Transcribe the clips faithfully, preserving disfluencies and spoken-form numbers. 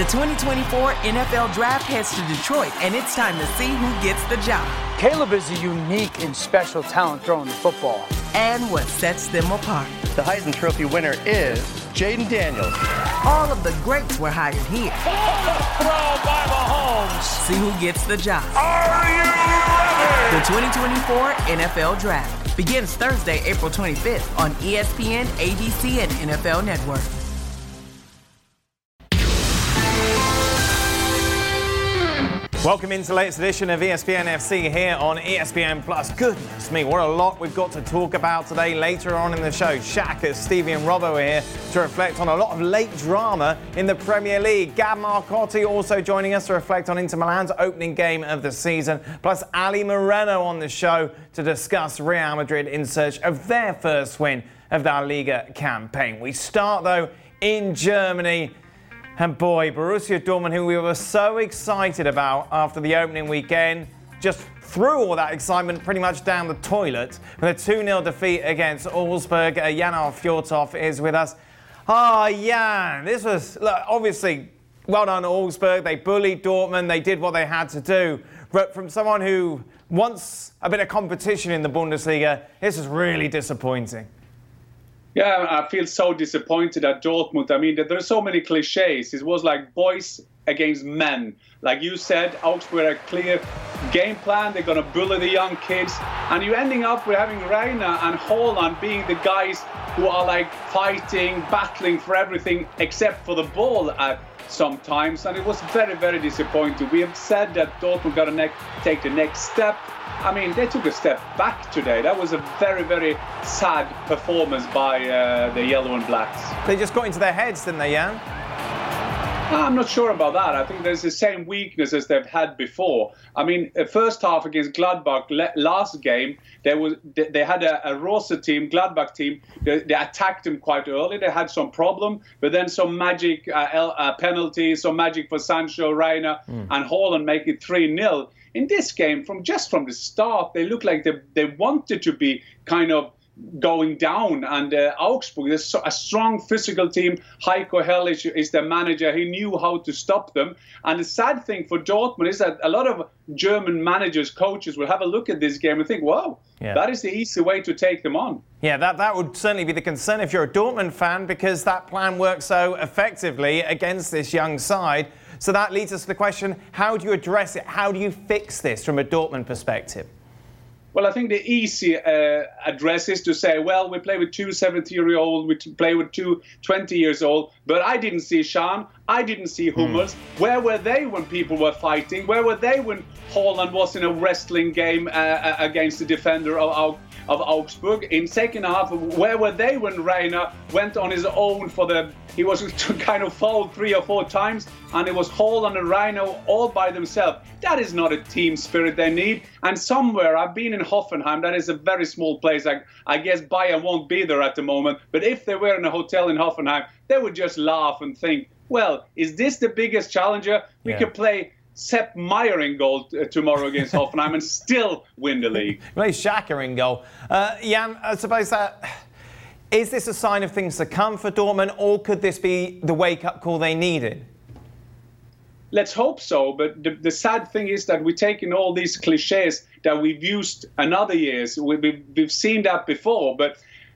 The twenty twenty-four N F L Draft heads to Detroit, and it's time to see who gets the job. Caleb is a unique and special talent throwing the football. And what sets them apart. The Heisman Trophy winner is Jaden Daniels. All of the greats were hired here. Throw by Mahomes. See who gets the job. Are you ready? The twenty twenty-four N F L Draft begins Thursday, April twenty-fifth on E S P N, A B C, and N F L Network. Welcome into the latest edition of E S P N F C here on E S P N Plus. Goodness me, what a lot we've got to talk about today. Later on in the show, Shaq, Stevie and Robbo are here to reflect on a lot of late drama in the Premier League. Gab Marcotti also joining us to reflect on Inter Milan's opening game of the season. Plus Ali Moreno on the show to discuss Real Madrid in search of their first win of their Liga campaign. We start though in Germany. And boy, Borussia Dortmund, who we were so excited about after the opening weekend, just threw all that excitement pretty much down the toilet with a two nil defeat against Augsburg. Uh, Jan Fjortoft is with us. Ah, oh, Jan, this was, look, obviously, well done Augsburg. They bullied Dortmund. They did what they had to do. But from someone who wants a bit of competition in the Bundesliga, this is really disappointing. Yeah, I feel so disappointed at Dortmund. I mean, there are so many cliches. It was like boys against men. Like you said, Augsburg had a clear game plan. They're going to bully the young kids. And you're ending up with having Reina and Haaland being the guys who are like fighting, battling for everything except for the ball at sometimes. And it was very, very disappointing. We have said that Dortmund got to ne- take the next step. I mean, they took a step back today. That was a very, very sad performance by uh, the Yellow and Blacks. They just got into their heads, didn't they, Jan? I'm not sure about that. I think there's the same weaknesses they've had before. I mean, the first half against Gladbach, le- last game, there was they had a, a Rosa team, Gladbach team. They, they attacked them quite early. They had some problem, but then some magic uh, uh, penalties, some magic for Sancho, Reina, mm. and Haaland make it three nil. In this game, from just from the start, they looked like they they wanted to be kind of going down. And uh, Augsburg is a strong physical team. Heiko Herrlich is the manager. He knew how to stop them. And the sad thing for Dortmund is that a lot of German managers, coaches will have a look at this game and think, wow, yeah. that is the easy way to take them on. Yeah, that, that would certainly be the concern if you're a Dortmund fan, because that plan works so effectively against this young side. So that leads us to the question, how do you address it? How do you fix this from a Dortmund perspective? Well, I think the easy uh, address is to say, well, we play with two seventy-year-olds, we play with two twenty-years-old, but I didn't see Schahn, I didn't see Hummels. Mm. Where were they when people were fighting? Where were they when Haaland was in a wrestling game uh, against the defender of, of Augsburg? In second half, where were they when Reina went on his own for the... He was kind of fouled three or four times, and it was Haaland and Reina all by themselves. That is not a team spirit they need. And somewhere, I've been in Hoffenheim, that is a very small place. I, I guess Bayern won't be there at the moment. But if they were in a hotel in Hoffenheim, they would just laugh and think, well, is this the biggest challenger? We yeah. could play Sepp Maier in goal t- tomorrow against Hoffenheim and still win the league. Play Xhaka in goal. Uh, Jan, I suppose that... Is this a sign of things to come for Dortmund, or could this be the wake-up call they needed? Let's hope so, but the, the sad thing is that we're taking all these cliches that we've used in other years. We, we've, we've seen that before, but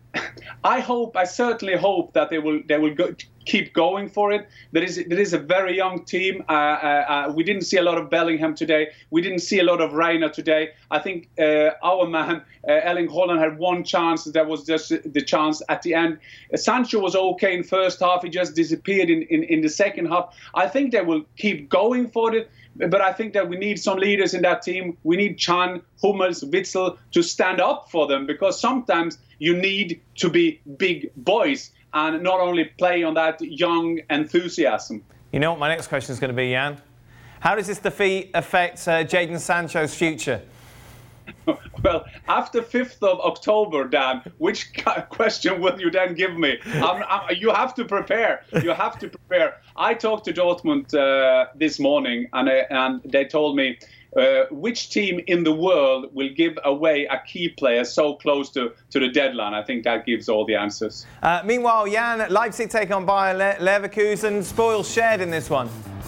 I hope, I certainly hope that they will they will go, keep going for it. There is there is a very young team. Uh, uh, uh, we didn't see a lot of Bellingham today. We didn't see a lot of Reina today. I think uh, our man uh, Erling Haaland had one chance. That was just the chance at the end. Uh, Sancho was okay in first half. He just disappeared in, in, in the second half. I think they will keep going for it. But I think that we need some leaders in that team. We need Can, Hummels, Witsel to stand up for them, because sometimes you need to be big boys and not only play on that young enthusiasm. You know what my next question is going to be, Jan? How does this defeat affect uh, Jadon Sancho's future? Well, after fifth of October, Dan, which question will you then give me? I'm, I'm, you have to prepare. You have to prepare. I talked to Dortmund uh, this morning, and, uh, and they told me uh, which team in the world will give away a key player so close to, to the deadline. I think that gives all the answers. Uh, meanwhile, Jan, Leipzig take on Bayer Le- Leverkusen. Spoils shared in this one.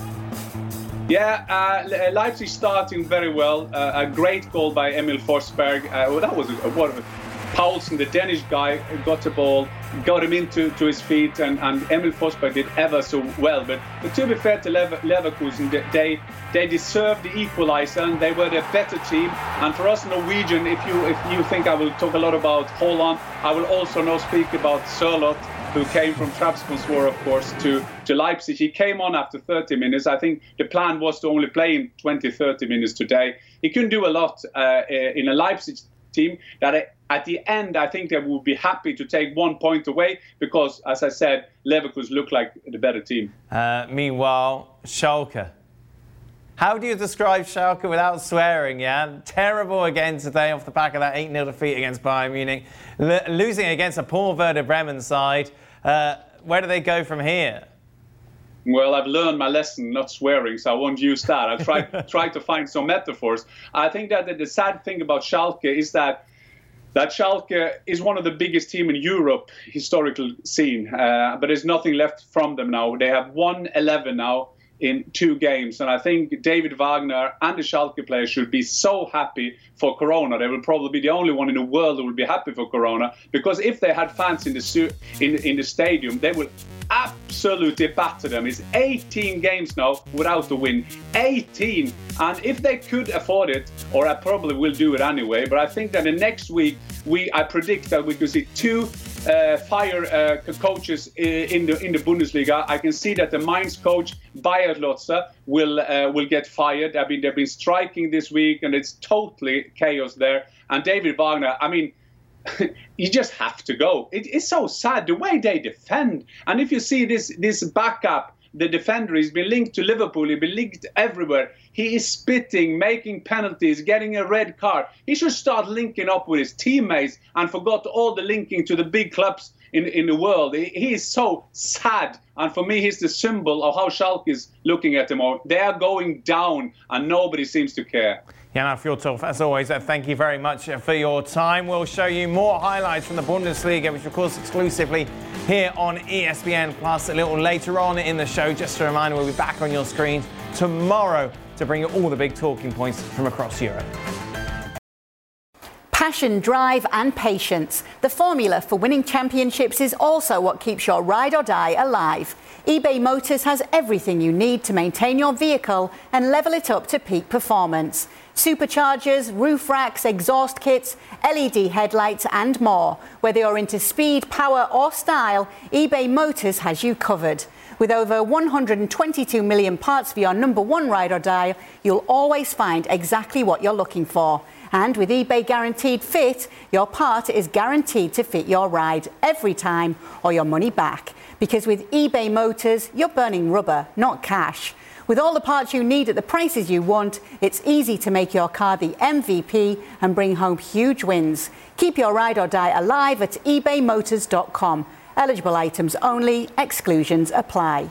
Yeah, uh, Leipzig starting very well. Uh, a great goal by Emil Forsberg. Uh, well, that was a, what Paulsen, the Danish guy, got the ball, got him into to his feet, and, and Emil Forsberg did ever so well. But, but to be fair to Lever, Leverkusen, they they deserved the equaliser, and they were the better team. And for us Norwegian, if you if you think I will talk a lot about Holland, I will also now speak about Sørloth, who came from Trabzonspor, of course, to, to Leipzig. He came on after thirty minutes. I think the plan was to only play in twenty, thirty minutes today. He couldn't do a lot uh, in a Leipzig team that at the end, I think they would be happy to take one point away because, as I said, Leverkusen looked like the better team. Uh, meanwhile, Schalke. How do you describe Schalke without swearing, yeah? Terrible again today off the back of that eight nil defeat against Bayern Munich. L- losing against a poor Werder Bremen side. Uh, where do they go from here? Well, I've learned my lesson, not swearing, so I won't use that. I'll try, try to find some metaphors. I think that the, the sad thing about Schalke is that that Schalke is one of the biggest teams in Europe, historical scene. Uh, but there's nothing left from them now. They have won eleven now in two games. And I think David Wagner and the Schalke players should be so happy for Corona. They will probably be the only one in the world who will be happy for Corona. Because if they had fans in the su- in, in the stadium, they would absolutely batter them. It's eighteen games now without the win. eighteen! And if they could afford it, or I probably will do it anyway, but I think that the next week, we I predict that we could see two uh, fire uh, coaches in the in the Bundesliga. I can see that the Mainz coach, Bayer Lotze, will uh, will get fired. I mean, they've been striking this week, and it's totally chaos there. And David Wagner, I mean, you just have to go. It, it's so sad the way they defend. And if you see this this backup, the defender, he's been linked to Liverpool, he's been linked everywhere. He is spitting, making penalties, getting a red card. He should start linking up with his teammates and forgot all the linking to the big clubs in, in the world. He, he is so sad. And for me, he's the symbol of how Schalke is looking at them all. They are going down and nobody seems to care. Jana Fjordtorf, as always, uh, thank you very much for your time. We'll show you more highlights from the Bundesliga, which of course exclusively here on E S P N Plus a little later on in the show. Just a reminder, we'll be back on your screens tomorrow to bring you all the big talking points from across Europe. Passion, drive and patience. The formula for winning championships is also what keeps your ride or die alive. eBay Motors has everything you need to maintain your vehicle and level it up to peak performance. Superchargers, roof racks, exhaust kits, L E D headlights and more. Whether you're into speed, power or style, eBay Motors has you covered. With over one hundred twenty-two million parts for your number one ride or die, you'll always find exactly what you're looking for. And with eBay Guaranteed Fit, your part is guaranteed to fit your ride every time or your money back. Because with eBay Motors, you're burning rubber, not cash. With all the parts you need at the prices you want, it's easy to make your car the M V P and bring home huge wins. Keep your ride or die alive at ebay motors dot com. Eligible items only, exclusions apply.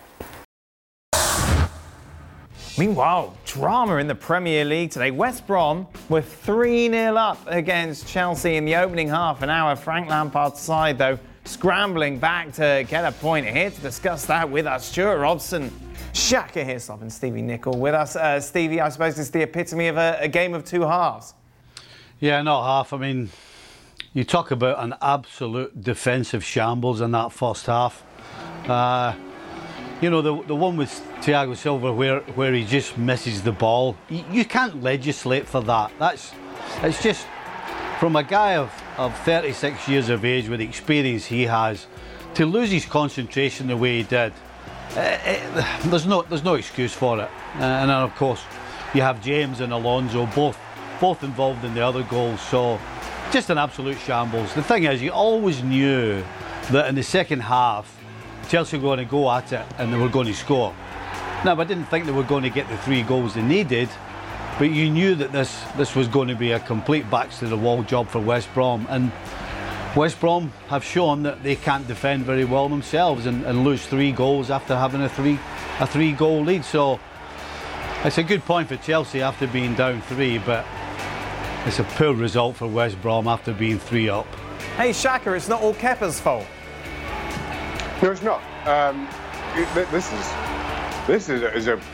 Meanwhile, drama in the Premier League today. West Brom were three nil up against Chelsea in the opening half an hour. Frank Lampard's side, though, scrambling back to get a point. Here to discuss that with us, Stuart Robson. Shaka here, stopping Stevie Nicol with us. Uh, Stevie, I suppose it's the epitome of a, a game of two halves. Yeah, not half. I mean, you talk about an absolute defensive shambles in that first half. Uh, you know, the the one with Thiago Silva where where he just misses the ball. You, you can't legislate for that. That's it's just from a guy of, of thirty-six years of age with the experience he has to lose his concentration the way he did. Uh, it, there's no there's no excuse for it. Uh, and then of course you have James and Alonso both both involved in the other goals. So just an absolute shambles. The thing is, you always knew that in the second half Chelsea were going to go at it and they were going to score. Now, I didn't think they were going to get the three goals they needed, but you knew that this this was going to be a complete backs to the wall job for West Brom. And West Brom have shown that they can't defend very well themselves and, and lose three goals after having a three a three goal lead. So it's a good point for Chelsea after being down three, but it's a poor result for West Brom after being three up. Hey Shaka, it's not all Kepa's fault. No, it's not. Um, it, this is this is a, is a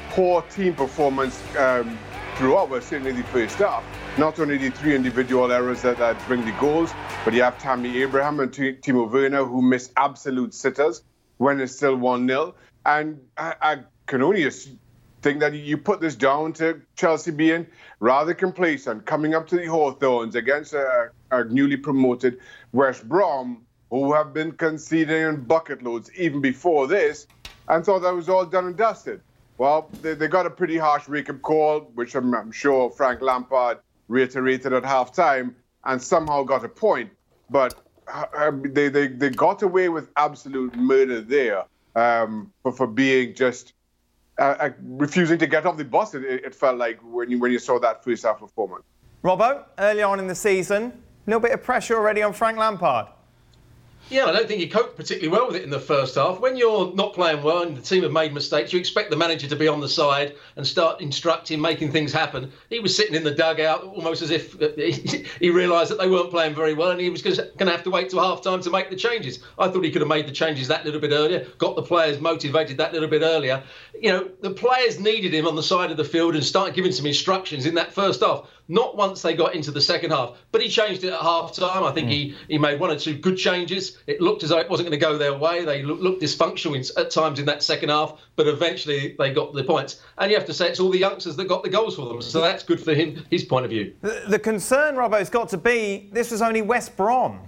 poor team performance um, throughout, but certainly the first half. Not only the three individual errors that, that bring the goals, but you have Tammy Abraham and T- Timo Werner who miss absolute sitters when it's still one nil. And I, I can only think that you put this down to Chelsea being rather complacent, coming up to the Hawthorns against a, a newly promoted West Brom, who have been conceding in bucket loads even before this, and thought that was all done and dusted. Well, they, they got a pretty harsh wake-up call, which I'm, I'm sure Frank Lampard reiterated at half-time, and somehow got a point. But uh, they, they, they got away with absolute murder there um, for, for being just uh, uh, refusing to get off the bus, it, it felt like, when you, when you saw that first-half performance. Robbo, early on in the season, a little bit of pressure already on Frank Lampard. Yeah, I don't think he coped particularly well with it in the first half. When you're not playing well and the team have made mistakes, you expect the manager to be on the side and start instructing, making things happen. He was sitting in the dugout almost as if he realised that they weren't playing very well and he was going to have to wait till half-time to make the changes. I thought he could have made the changes that little bit earlier, got the players motivated that little bit earlier. You know, the players needed him on the side of the field and started giving some instructions in that first half. Not once they got into the second half, but he changed it at half-time. I think mm. he, he made one or two good changes. It looked as though it wasn't going to go their way. They look, looked dysfunctional in, at times in that second half, but eventually they got the points. And you have to say it's all the youngsters that got the goals for them, so that's good for him, his point of view. The, the concern, Robbo, has got to be this was only West Brom.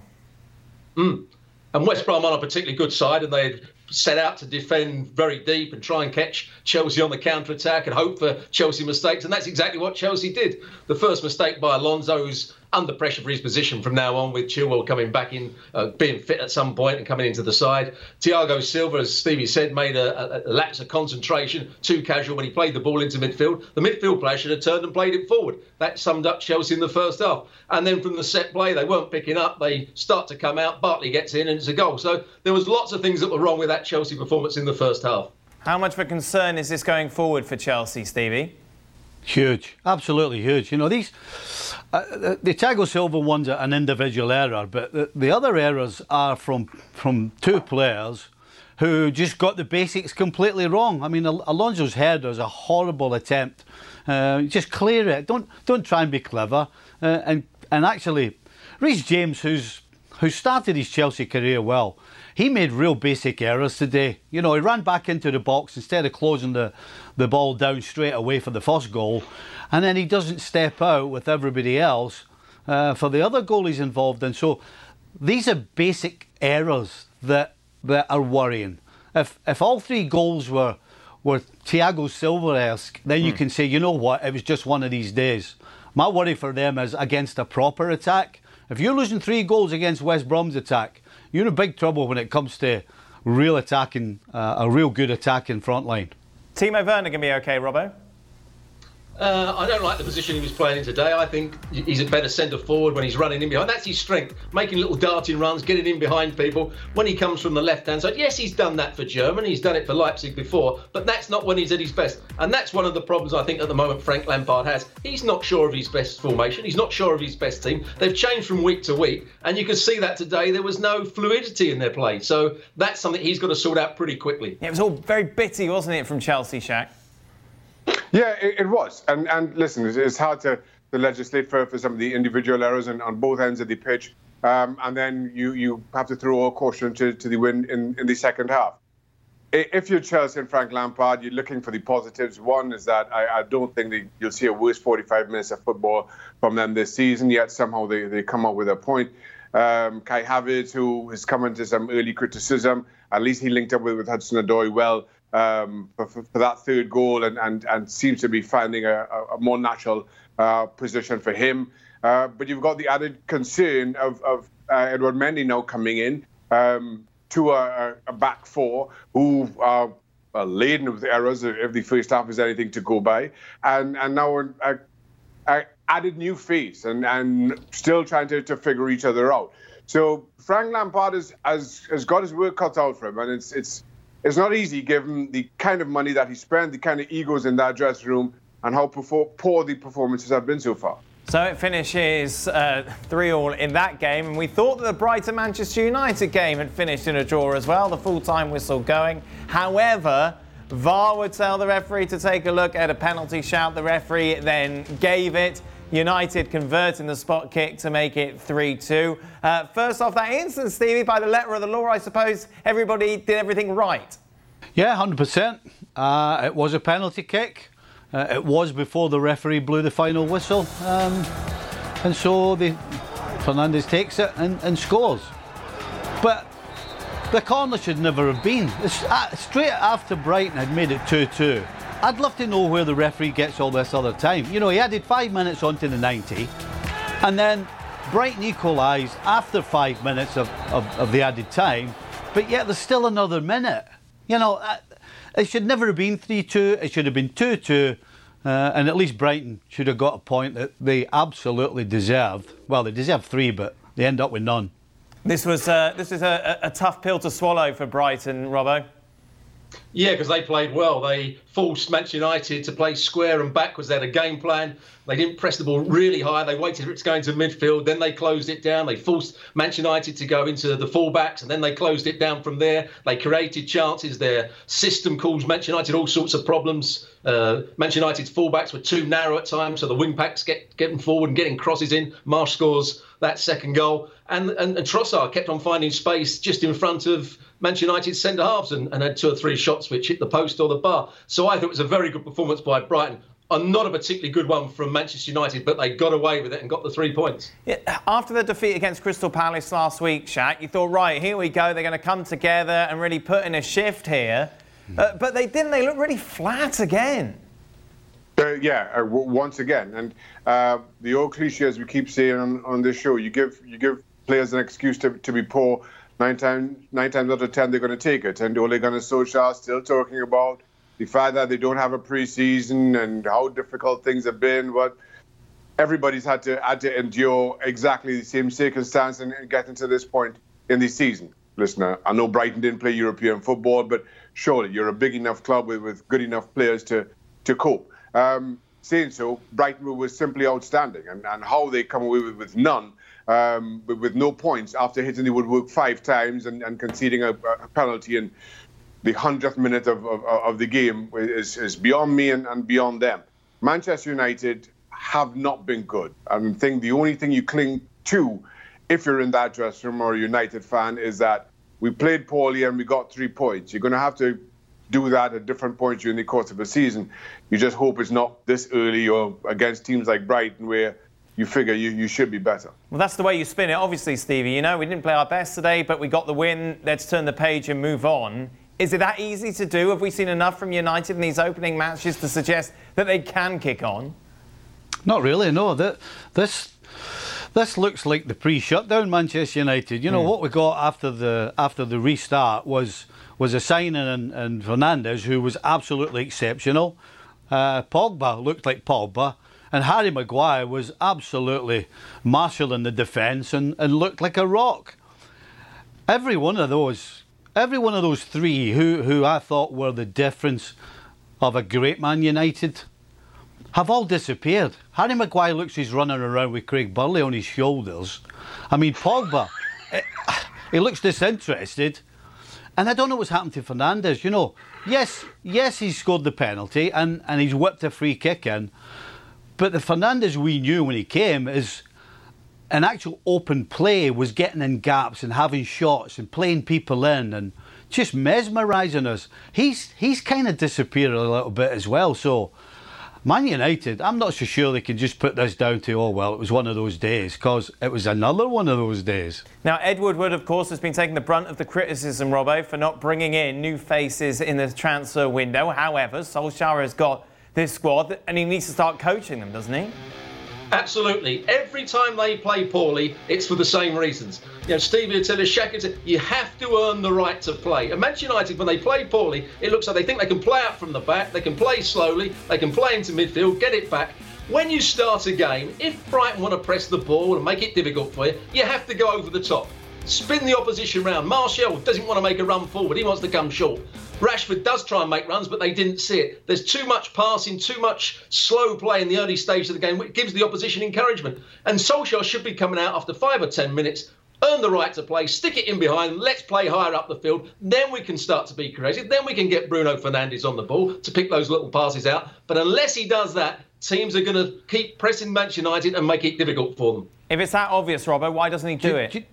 Mm. And West Brom on a particularly good side, and they set out to defend very deep and try and catch Chelsea on the counter-attack and hope for Chelsea mistakes. And that's exactly what Chelsea did. The first mistake by Alonso, who's under pressure for his position from now on, with Chilwell coming back in, uh, being fit at some point and coming into the side. Thiago Silva, as Stevie said, made a, a, a lapse of concentration, too casual when he played the ball into midfield. The midfield player should have turned and played it forward. That summed up Chelsea in the first half. And then from the set play, they weren't picking up. They start to come out. Bartley gets in and it's a goal. So there was lots of things that were wrong with that Chelsea performance in the first half. How much of a concern is this going forward for Chelsea, Stevie? Huge, absolutely huge. You know, these uh, the, the Thiago Silva one's an individual error, but the, the other errors are from from two players who just got the basics completely wrong. I mean, Al- Alonso's header is a horrible attempt. Uh, just clear it. Don't don't try and be clever. Uh, and and actually, Reece James, who's who started his Chelsea career well, he made real basic errors today. You know, he ran back into the box instead of closing the, the ball down straight away for the first goal. And then he doesn't step out with everybody else uh, for the other goal he's involved in. So these are basic errors that that are worrying. If if all three goals were, were Thiago Silva-esque, then mm. you can say, you know what, it was just one of these days. My worry for them is against a proper attack. If you're losing three goals against West Brom's attack, you're in big trouble when it comes to real attacking, uh, a real good attacking front line. Timo Werner going to be okay, Robbo? Uh, I don't like the position he was playing in today. I think he's a better centre forward when he's running in behind. That's his strength, making little darting runs, getting in behind people. When he comes from the left-hand side, yes, he's done that for Germany. He's done it for Leipzig before, but that's not when he's at his best. And that's one of the problems I think at the moment Frank Lampard has. He's not sure of his best formation. He's not sure of his best team. They've changed from week to week, and you can see that today there was no fluidity in their play. So that's something he's got to sort out pretty quickly. Yeah, it was all very bitty, wasn't it, from Chelsea, Shaq? Yeah, it, it was. And and listen, it's, it's hard to, to legislate for, for some of the individual errors on, on both ends of the pitch. Um, and then you, you have to throw a caution to, to the win in, in the second half. If you're Chelsea and Frank Lampard, you're looking for the positives. One is that I, I don't think that you'll see a worse forty-five minutes of football from them this season, yet somehow they, they come up with a point. Um, Kai Havertz, who has come into some early criticism, at least he linked up with, with Hudson-Odoi well um, for, for, for that third goal and, and, and seems to be finding a, a more natural uh, position for him. Uh, but you've got the added concern of, of uh, Edouard Mendy now coming in um, to a, a back four who are uh, laden with errors if the first half is anything to go by. And, and now a, a added new face and, and still trying to, to figure each other out. So Frank Lampard has, has, has got his work cut out for him, and it's it's it's not easy given the kind of money that he spent, the kind of egos in that dressing room, and how poor the performances have been so far. So it finishes uh, three all in that game, and we thought that the Brighton-Manchester United game had finished in a draw as well, the full-time whistle going. However, V A R would tell the referee to take a look at a penalty shout. The referee then gave it. United converting the spot kick to make it three two. Uh, first off that instance, Stevie, by the letter of the law, I suppose everybody did everything right. Yeah, one hundred percent. Uh, it was a penalty kick. Uh, it was before the referee blew the final whistle. Um, and so the, Fernandes takes it and, and scores. But the corner should never have been. It's, uh, straight after Brighton had made it two two. I'd love to know where the referee gets all this other time. You know, he added five minutes onto the ninety, and then Brighton equalised after five minutes of, of, of the added time, but yet there's still another minute. You know, it should never have been three two, it should have been two two, uh, and at least Brighton should have got a point that they absolutely deserved. Well, they deserved three, but they end up with none. This was, uh, this is a, a tough pill to swallow for Brighton, Robbo. Yeah, because they played well. They forced Manchester United to play square and backwards. They had a game plan. They didn't press the ball really high. They waited for it to go into midfield. Then they closed it down. They forced Manchester United to go into the fullbacks, and then they closed it down from there. They created chances. Their system caused Manchester United all sorts of problems. Uh, Manchester United's fullbacks were too narrow at times, so the wing backs get getting forward and getting crosses in. Marsh scores that second goal. And, and, and Trossard kept on finding space just in front of Manchester United's centre-halves and, and had two or three shots which hit the post or the bar. So I thought it was a very good performance by Brighton. And not a particularly good one from Manchester United, but they got away with it and got the three points. Yeah, after the defeat against Crystal Palace last week, Shaq, you thought, right, here we go, they're going to come together and really put in a shift here. Mm. Uh, but they didn't. They looked really flat again. Uh, yeah, uh, w- once again. And uh, the old cliche, as we keep saying on, on this show, you give you give players an excuse to, to be poor. Nine times, nine times out of ten, they're going to take it. And Ole Gunnar Solskjaer still talking about the fact that they don't have a pre-season and how difficult things have been. But everybody's had to had to endure exactly the same circumstance and, and getting to this point in the season. Listen, I know Brighton didn't play European football, but surely you're a big enough club with, with good enough players to, to cope. Um, saying so, Brighton was simply outstanding. And, and how they come away with, with none, um, with, with no points after hitting the woodwork five times and, and conceding a, a penalty in the hundredth minute of, of, of the game is, is beyond me and, and beyond them. Manchester United have not been good. I think the only thing you cling to if you're in that dressing room or a United fan is that we played poorly and we got three points. You're going to have to do that at different points during the course of a season. You just hope it's not this early or against teams like Brighton where you figure you, you should be better. Well, that's the way you spin it, obviously, Stevie. You know, we didn't play our best today, but we got the win. Let's turn the page and move on. Is it that easy to do? Have we seen enough from United in these opening matches to suggest that they can kick on? Not really, no. This this looks like the pre-shutdown Manchester United. You know, mm. what we got after the after the restart was was a signing in, in Fernandes, who was absolutely exceptional. Uh, Pogba looked like Pogba. And Harry Maguire was absolutely marshalling the defence and, and looked like a rock. Every one of those... Every one of those three who, who I thought were the difference of a great Man United have all disappeared. Harry Maguire looks he's running around with Craig Burley on his shoulders. I mean, Pogba, he looks disinterested. And I don't know what's happened to Fernandes. You know, yes, yes, he's scored the penalty and, and he's whipped a free kick in. But the Fernandes we knew when he came is... an actual open play, was getting in gaps and having shots and playing people in and just mesmerising us. He's he's kind of disappeared a little bit as well. So, Man United, I'm not so sure they can just put this down to, oh, well, it was one of those days, because it was another one of those days. Now, Ed Woodward, of course, has been taking the brunt of the criticism, Robbo, for not bringing in new faces in the transfer window. However, Solskjaer has got this squad and he needs to start coaching them, doesn't he? Absolutely. Every time they play poorly, it's for the same reasons. You know, Stevie would tell us, Shaq would say, you have to earn the right to play. And Manchester United, when they play poorly, it looks like they think they can play out from the back, they can play slowly, they can play into midfield, get it back. When you start a game, if Brighton want to press the ball and make it difficult for you, you have to go over the top. Spin the opposition round. Martial doesn't want to make a run forward, he wants to come short. Rashford does try and make runs, but they didn't see it. There's too much passing, too much slow play in the early stage of the game, which gives the opposition encouragement. And Solskjaer should be coming out after five or ten minutes earn the right to play, stick it in behind, let's play higher up the field. Then we can start to be creative. Then we can get Bruno Fernandes on the ball to pick those little passes out. But unless he does that, teams are going to keep pressing Manchester United and make it difficult for them. If it's that obvious, Robbo, why doesn't he do, do it? Do,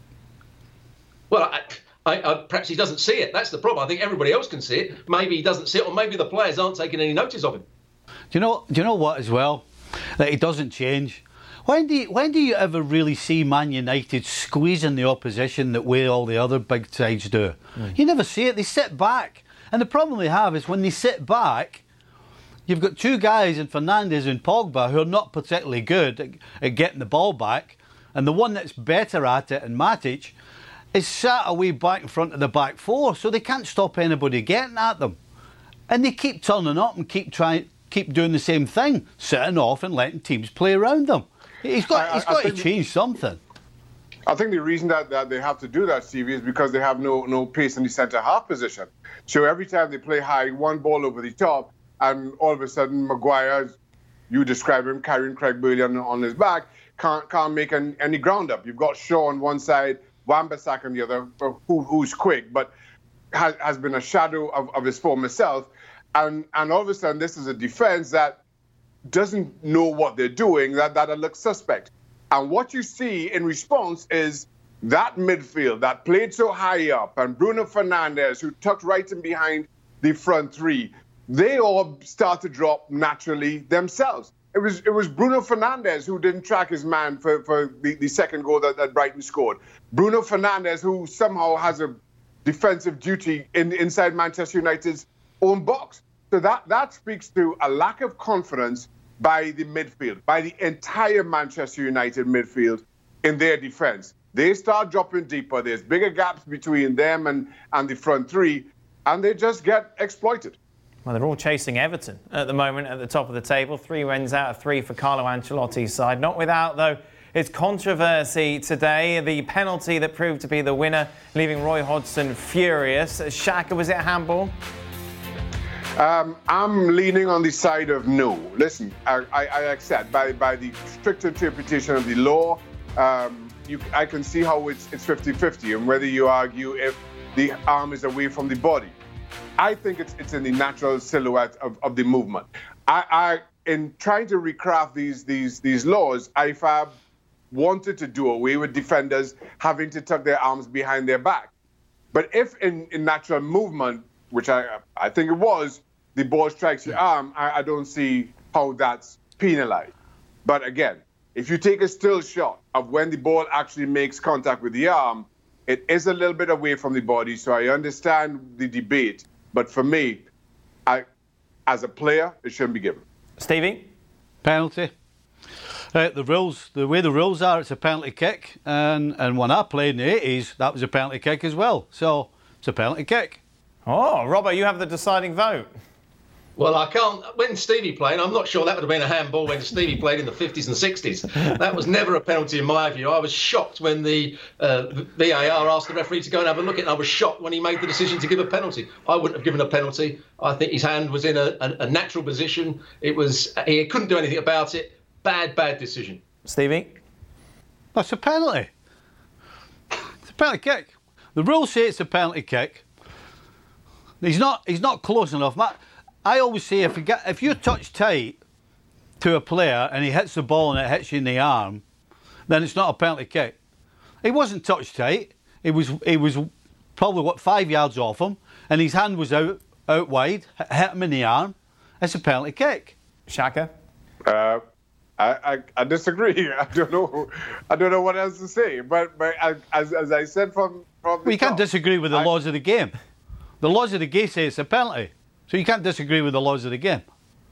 well, I, I, I, perhaps he doesn't see it. That's the problem. I think everybody else can see it. Maybe he doesn't see it, or maybe the players aren't taking any notice of him. Do you know? Do you know what as well? That he doesn't change. When do you, when do you ever really see Man United squeezing the opposition that way all the other big sides do? Mm. You never see it. They sit back, and the problem they have is when they sit back, you've got two guys in Fernandes and Pogba who are not particularly good at, at getting the ball back, and the one that's better at it, and Matic, is sat away back in front of the back four, so they can't stop anybody getting at them, and they keep turning up and keep trying, keep doing the same thing, sitting off and letting teams play around them. He's got, I, he's got to change something. I think the reason that, that they have to do that, Stevie, is because they have no no pace in the centre half position. So every time they play high, one ball over the top, and all of a sudden Maguire, you describe him carrying Craig Burley on, on his back, can't can't make an, any ground up. You've got Shaw on one side, Wan-Bissaka on the other, who, who's quick, but has, has been a shadow of, of his former self. And and all of a sudden, this is a defence that doesn't know what they're doing, that, that looks suspect. And what you see in response is that midfield that played so high up, and Bruno Fernandes, who tucked right in behind the front three, they all start to drop naturally themselves. It was it was Bruno Fernandes who didn't track his man for, for the, the second goal that, that Brighton scored. Bruno Fernandes, who somehow has a defensive duty in, inside Manchester United's own box. So that, that speaks to a lack of confidence by the midfield, by the entire Manchester United midfield in their defence. They start dropping deeper. There's bigger gaps between them and, and the front three, and they just get exploited. Well, they're all chasing Everton at the moment at the top of the table. Three wins out of three for Carlo Ancelotti's side. Not without, though, its controversy today. The penalty that proved to be the winner, leaving Roy Hodgson furious. Shaka, was it handball? Um, I'm leaning on the side of no. Listen, I, I, I accept by, by the strict interpretation of the law, um, you, I can see how it's it's fifty-fifty, and whether you argue if the arm is away from the body. I think it's it's in the natural silhouette of, of the movement. I, I in trying to recraft these these these laws, I F A B wanted to do away with defenders having to tuck their arms behind their back. But if in, in natural movement, which I I think it was, the ball strikes your arm, I, I don't see how that's penalized. But again, if you take a still shot of when the ball actually makes contact with the arm, it is a little bit away from the body, so I understand the debate. But for me, I, as a player, it shouldn't be given. Stevie? Penalty. Uh, the rules, the way the rules are, it's a penalty kick. And, and when I played in the eighties, that was a penalty kick as well. So it's a penalty kick. Oh, Robbo, you have the deciding vote. Well, I can't. When Stevie played, I'm not sure that would have been a handball when Stevie played in the fifties and sixties. That was never a penalty in my view. I was shocked when the uh, V A R asked the referee to go and have a look at it, and I was shocked when he made the decision to give a penalty. I wouldn't have given a penalty. I think his hand was in a, a, a natural position. It was he couldn't do anything about it. Bad, bad decision. Stevie? That's a penalty. It's a penalty kick. The rules say it's a penalty kick. He's not. He's not close enough. I always say if you get if you touch tight to a player and he hits the ball and it hits you in the arm, then it's not a penalty kick. He wasn't touched tight. He was he was probably what five yards off him, and his hand was out out wide, hit him in the arm. It's a penalty kick. Shaka? Uh, I, I I disagree. I don't know. I don't know what else to say. But but as as I said from from the well, you top, can't disagree with the I, laws of the game. The laws of the game say it's a penalty. So you can't disagree with the laws of the game.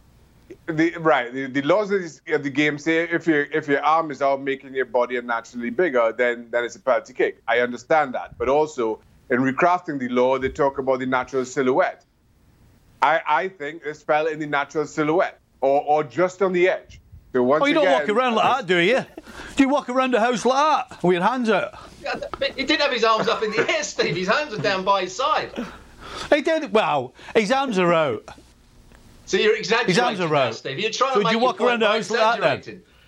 The, right. The, the laws of the, of the game say if your if your arm is out making your body naturally bigger, then, then it's a penalty kick. I understand that. But also, in recrafting the law, they talk about the natural silhouette. I, I think it's fell in the natural silhouette or, or just on the edge. So once oh, you don't again, walk around like that, do you? Do you walk around the house like that with your hands out? He didn't have his arms up in the air, Steve. His hands are down by his side. He did. Well, his arms are out. So you're exaggerating. His arms are now, out. Steve. You're trying so to make do you walk your around the house like that then?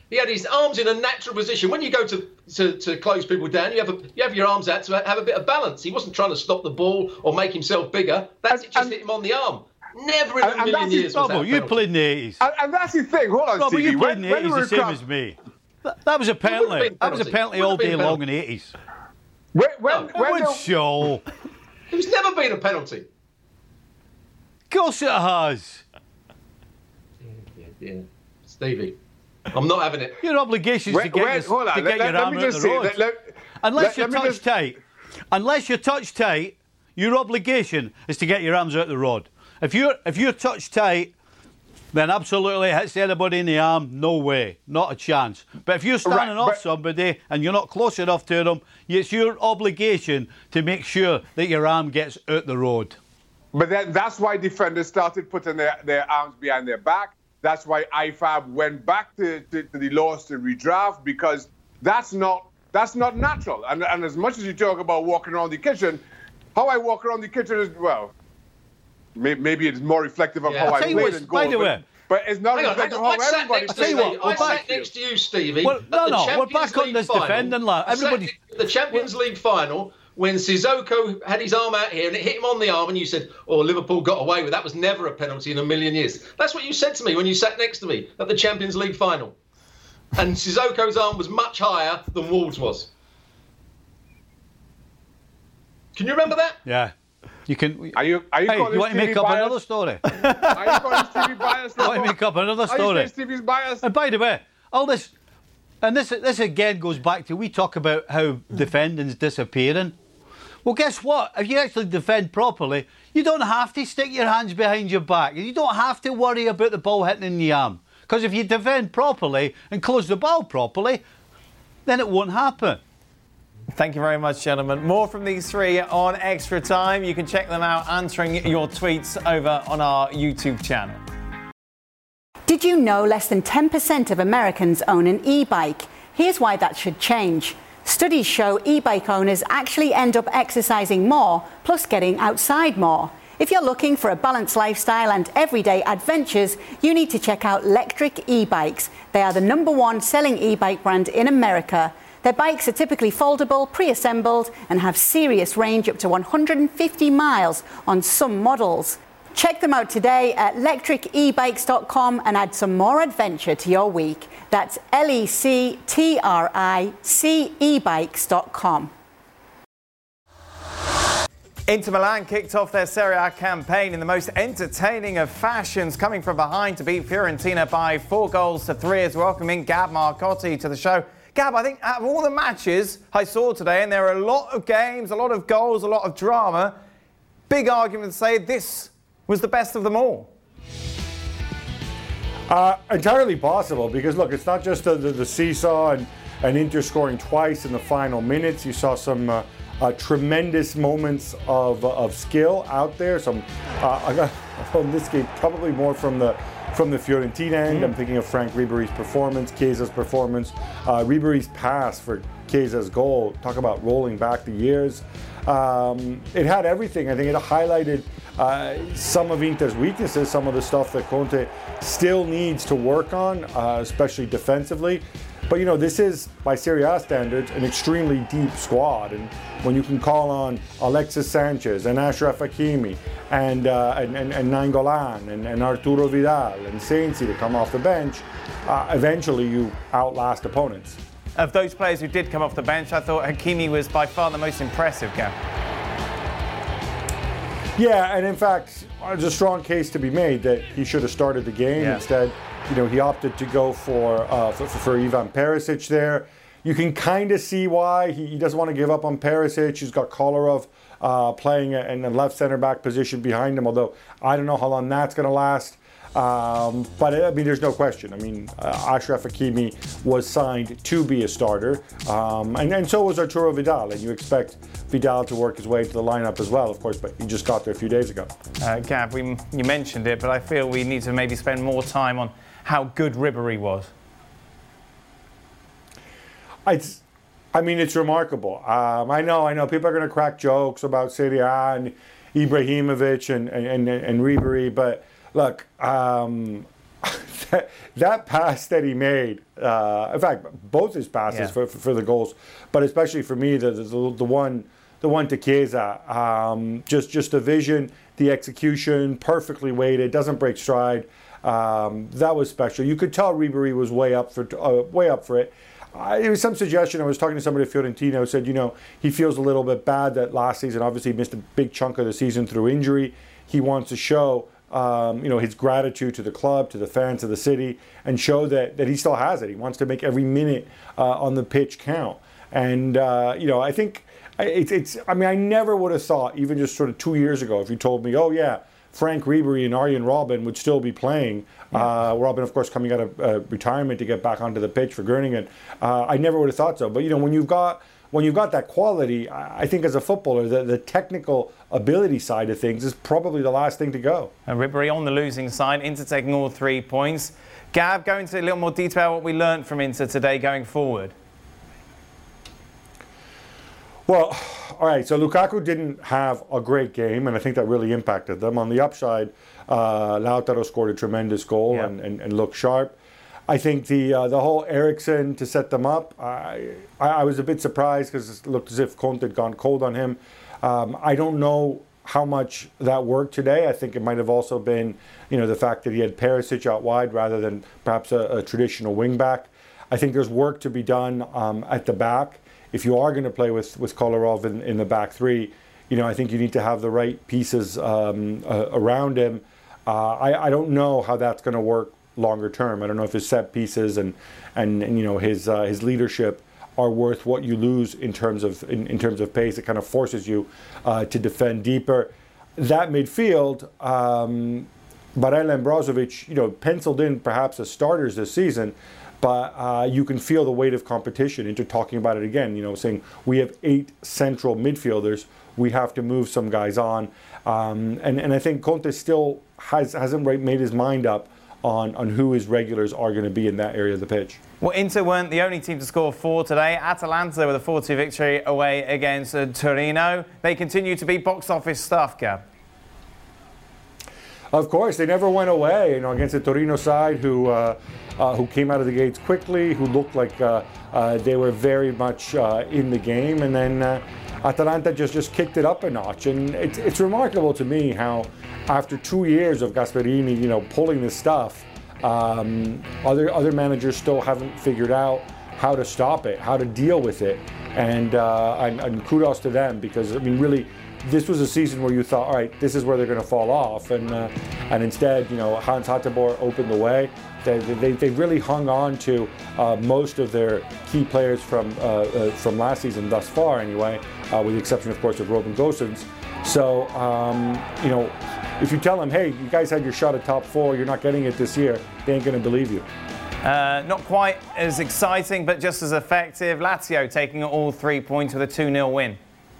He had his arms in a natural position. When you go to, to, to close people down, you have a, you have your arms out to have a bit of balance. He wasn't trying to stop the ball or make himself bigger. That's it, just hit him on the arm. Never in a and million years was Robo, that you played in the eighties. And, and that's the thing. Hold on, Robo, Stevie. you played in the When- eighties when the same Crab- as me. That, that was a penalty. That was a penalty all day long in the eighties. When, when, No, when It would the- show. It's never been a penalty. Of course it has. Yeah, yeah. Stevie, I'm not having it. Your obligation is to Wait, get, wait, your, hold on. to Let- get let- your let arm me out just the say, road. let- let- Unless let- you're let me touch just- tight, unless you're touch tight, your obligation is to get your arms out the rod. If you're if you're touch tight, then absolutely it hits anybody in the arm. No way, not a chance. But if you're standing Right, off but- somebody and you're not close enough to them, it's your obligation to make sure that your arm gets out the road. But then that's why defenders started putting their, their arms behind their back. That's why I F A B went back to, to, to the laws to redraft, because that's not that's not natural. And, and as much as you talk about walking around the kitchen, how I walk around the kitchen is, well, may, maybe it's more reflective of Yeah. how I'll I tell you played what, in goal. by the but, way- but it's not Hang on, hang reflective on. of I how sat everybody next to tell you you. what, I we're sat back- next to you, Stevie. Well, at no, the no, we're Champions back on League this final. defending, lad. I sat Everybody- next to the Champions League final when Sissoko had his arm out here and it hit him on the arm, and you said, "Oh, Liverpool got away with that. Was never a penalty in a million years." That's what you said to me when you sat next to me at the Champions League final. And Sissoko's arm was much higher than Wolves was. Can you remember that? Yeah. You can. Are you, are you Hey, calling you want to Stevie make up biased? another story? Are you calling Stevie biased? You want to make up another Are you story? saying Stevie's biased? And by the way, all this, and this this again goes back to, we talk about how defending's disappearing. Well, guess what? If you actually defend properly, you don't have to stick your hands behind your back. You don't have to worry about the ball hitting in the arm. Because if you defend properly and close the ball properly, then it won't happen. Thank you very much, gentlemen. More from these three on Extra Time. You can check them out answering your tweets over on our YouTube channel. Did you know less than ten percent of Americans own an e-bike? Here's why that should change. Studies show e-bike owners actually end up exercising more, plus getting outside more. If you're looking for a balanced lifestyle and everyday adventures, you need to check out Lectric e-bikes. They are the number one selling e-bike brand in America. Their bikes are typically foldable, pre-assembled, and have serious range up to one hundred fifty miles on some models. Check them out today at lectric e bikes dot com and add some more adventure to your week. That's L E C T R I C e bikes dot com. Inter Milan kicked off their Serie A campaign in the most entertaining of fashions, coming from behind to beat Fiorentina by four goals to three, as welcoming Gab Marcotti to the show. Gab, I think out of all the matches I saw today, and there are a lot of games, a lot of goals, a lot of drama, big argument to say this was the best of them all. Uh, entirely possible, because look, it's not just the, the, the seesaw and, and Inter scoring twice in the final minutes. You saw some uh, uh, tremendous moments of, uh, of skill out there. Some uh, I got from this game probably more from the from the Fiorentina end. Mm. I'm thinking of Frank Ribery's performance, Chiesa's performance, uh, Ribery's pass for Chiesa's goal. Talk about rolling back the years. Um, it had everything. I think it highlighted uh, some of Inter's weaknesses, some of the stuff that Conte still needs to work on, uh, especially defensively. But, you know, this is, by Serie A standards, an extremely deep squad. And when you can call on Alexis Sanchez and Achraf Hakimi and, uh, and, and, and Nainggolan and, and Arturo Vidal and Sensi to come off the bench, uh, eventually you outlast opponents. Of those players who did come off the bench, I thought Hakimi was by far the most impressive, Gab. Yeah, and in fact, there's a strong case to be made that he should have started the game. Yeah. Instead, you know, he opted to go for uh, for, for Ivan Perisic there. You can kind of see why. He, he doesn't want to give up on Perisic. He's got Kolarov uh, playing in the left center back position behind him, although I don't know how long that's going to last. Um, but I mean, there's no question. I mean, uh, Achraf Hakimi was signed to be a starter, um, and, and so was Arturo Vidal. And you expect Vidal to work his way to the lineup as well, of course, but he just got there a few days ago. Uh, Gab, we, you mentioned it, but I feel we need to maybe spend more time on how good Ribery was. It's, I mean, it's remarkable. Um, I know, I know. People are going to crack jokes about Serie A and Ibrahimovic and and, and, and Ribery, but look, um, that, that pass that he made, uh, in fact, both his passes yeah. for, for for the goals, but especially for me, the the, the one the one to Chiesa, um, just just the vision, the execution, perfectly weighted, doesn't break stride. Um, that was special. You could tell Ribery was way up for uh, way up for it. Uh, there was some suggestion. I was talking to somebody at Fiorentina who said, you know, he feels a little bit bad that last season, obviously, he missed a big chunk of the season through injury. He wants to show, um, you know, his gratitude to the club, to the fans of the city, and show that, that he still has it. He wants to make every minute uh, on the pitch count. And, uh, you know, I think it's, it's, I mean, I never would have thought, even just sort of two years ago, if you told me, oh, yeah, Frank Ribery and Arjen Robben would still be playing. Yeah. Uh, Robben, of course, coming out of uh, retirement to get back onto the pitch for Groningen. Uh, I never would have thought so. But, you know, when you've got when you've got that quality, I think as a footballer, the, the technical ability side of things is probably the last thing to go. And Ribery on the losing side, Inter taking all three points. Gab, go into a little more detail what we learned from Inter today going forward. Well, all right, so Lukaku didn't have a great game, and I think that really impacted them. On the upside, uh, Lautaro scored a tremendous goal yeah. and, and, and looked sharp. I think the uh, the whole Eriksen to set them up, I, I was a bit surprised because it looked as if Conte had gone cold on him. Um, I don't know how much that worked today. I think it might have also been, you know, the fact that he had Perisic out wide rather than perhaps a, a traditional wing back. I think there's work to be done um, at the back. If you are going to play with, with Kolarov in, in the back three, you know, I think you need to have the right pieces um, uh, around him. Uh, I, I don't know how that's going to work longer term. I don't know if his set pieces and, and, and you know, his uh, his leadership are worth what you lose in terms of in, in terms of pace. It kind of forces you uh, to defend deeper. That midfield, um, Barella and Brozovic, you know, penciled in perhaps as starters this season. But uh, you can feel the weight of competition into talking about it again, you know, saying we have eight central midfielders. We have to move some guys on. Um, and, and I think Conte still has, hasn't made his mind up on, on who his regulars are going to be in that area of the pitch. Well, Inter weren't the only team to score four today. Atalanta with a four two victory away against uh, Torino. They continue to be box office stuff, Gab. Of course, they never went away, you know, against the Torino side who uh, uh, who came out of the gates quickly, who looked like uh, uh, they were very much uh, in the game, and then uh, Atalanta just, just kicked it up a notch. And it's, it's remarkable to me how, after two years of Gasperini, you know, pulling this stuff, um, other other managers still haven't figured out how to stop it, how to deal with it, and uh, and, and kudos to them because I mean, really. This was a season where you thought, all right, this is where they're going to fall off, and uh, and instead, you know, Hans Hateboer opened the way. They they, they really hung on to uh, most of their key players from uh, uh, from last season thus far, anyway, uh, with the exception, of course, of Robin Gosens. So, um, you know, if you tell them, hey, you guys had your shot at top four, you're not getting it this year, they ain't going to believe you. Uh, not quite as exciting, but just as effective. Lazio taking all three points with a two nil win.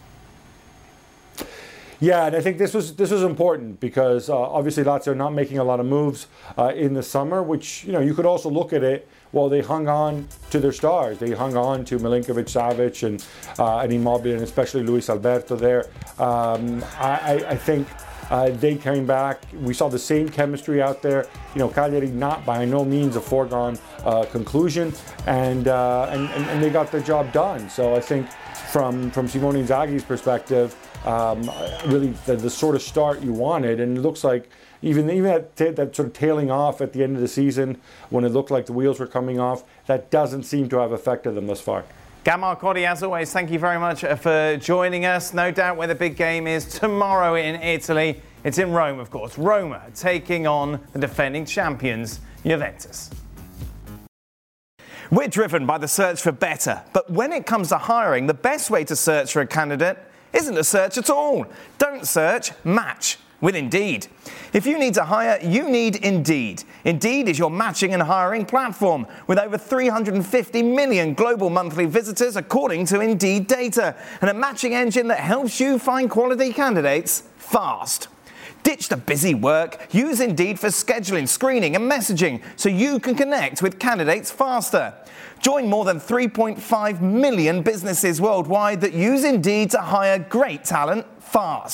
Yeah, and I think this was this was important because uh, obviously Lazio not making a lot of moves uh, in the summer, which, you know, you could also look at it, well, they hung on to their stars. They hung on to Milinkovic, Savic, and, uh, and Immobile, and especially Luis Alberto there. Um, I, I think uh, they came back. We saw the same chemistry out there. You know, Cagliari not by no means a foregone uh, conclusion, and, uh, and, and and they got the job done. So I think from, from Simone Inzaghi's perspective, Um, really the, the sort of start you wanted, and it looks like even even that, t- that sort of tailing off at the end of the season when it looked like the wheels were coming off, that doesn't seem to have affected them thus far. Gab Marcotti, as always, thank you very much for joining us. No doubt where the big game is tomorrow in Italy. It's in Rome, of course. Roma taking on the defending champions, Juventus. We're driven by the search for better, but when it comes to hiring, the best way to search for a candidate isn't a search at all. Don't search, match with Indeed. If you need to hire, you need Indeed. Indeed is your matching and hiring platform with over three hundred fifty million global monthly visitors according to Indeed data, and a matching engine that helps you find quality candidates fast. Ditch the busy work. Use Indeed for scheduling, screening and messaging so you can connect with candidates faster. Join more than three point five million businesses worldwide that use Indeed to hire great talent fast.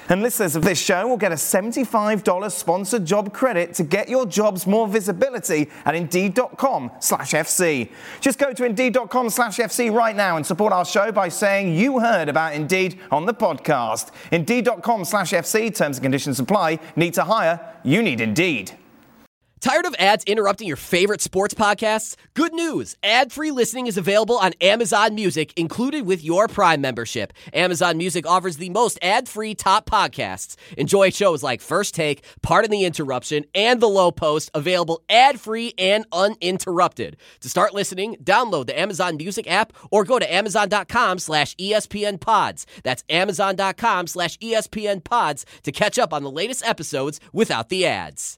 And listeners of this show will get a seventy-five dollars sponsored job credit to get your jobs more visibility at Indeed.com slash FC. Just go to Indeed.com slash FC right now and support our show by saying you heard about Indeed on the podcast. Indeed.com slash FC. Terms and conditions apply. Need to hire? You need Indeed. Tired of ads interrupting your favorite sports podcasts? Good news! Ad-free listening is available on Amazon Music, included with your Prime membership. Amazon Music offers the most ad-free top podcasts. Enjoy shows like First Take, Pardon the Interruption, and The Low Post, available ad-free and uninterrupted. To start listening, download the Amazon Music app or go to amazon.com slash ESPN pods. That's amazon.com slash ESPN pods to catch up on the latest episodes without the ads.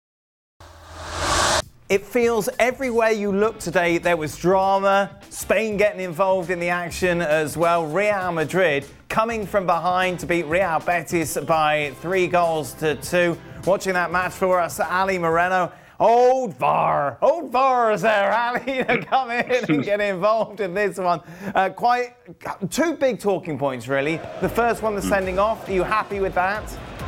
It feels everywhere you look today there was drama, Spain getting involved in the action as well, Real Madrid coming from behind to beat Real Betis by three goals to two. Watching that match for us, Ali Moreno. Old V A R, old V A R is there, Ali, to come in and get involved in this one. Uh, quite two big talking points, really. The first one, the sending off. Are you happy with that?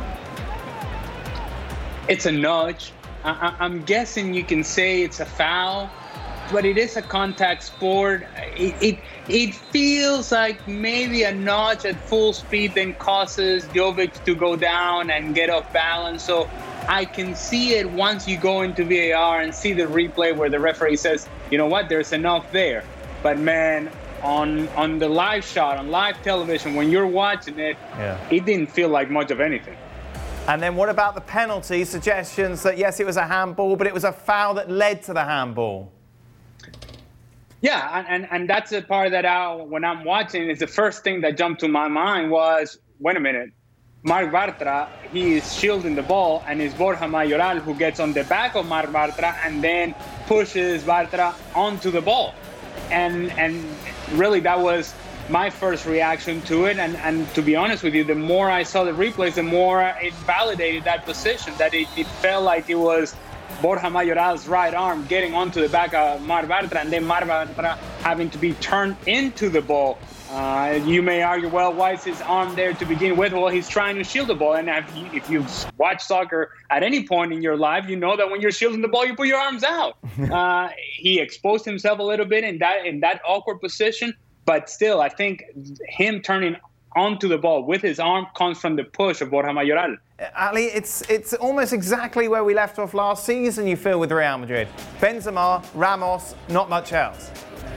It's a nudge. I- I'm guessing you can say it's a foul, but it is a contact sport. It, it it feels like maybe a notch at full speed then causes Jovic to go down and get off balance. So I can see it once you go into V A R and see the replay where the referee says, you know what, there's enough there. But man, on on the live shot, on live television, when you're watching it, yeah. It didn't feel like much of anything. And then what about the penalty? Suggestions that, yes, it was a handball, but it was a foul that led to the handball. Yeah, and, and that's the part that I, when I'm watching, is the first thing that jumped to my mind was, wait a minute, Marc Bartra, he is shielding the ball, and it's Borja Mayoral who gets on the back of Marc Bartra and then pushes Bartra onto the ball. And, and really that was my first reaction to it, and, and to be honest with you, the more I saw the replays, the more it validated that position, that it, it felt like it was Borja Mayoral's right arm getting onto the back of Marc Bartra, and then Marc Bartra having to be turned into the ball. Uh, you may argue, well, why is his arm there to begin with? Well, he's trying to shield the ball, and if, you, if you've watched soccer at any point in your life, you know that when you're shielding the ball, you put your arms out. uh, he exposed himself a little bit in that in that awkward position. But still, I think him turning onto the ball with his arm comes from the push of Borja Mayoral. Ali, it's it's almost exactly where we left off last season, you feel, with Real Madrid. Benzema, Ramos, not much else.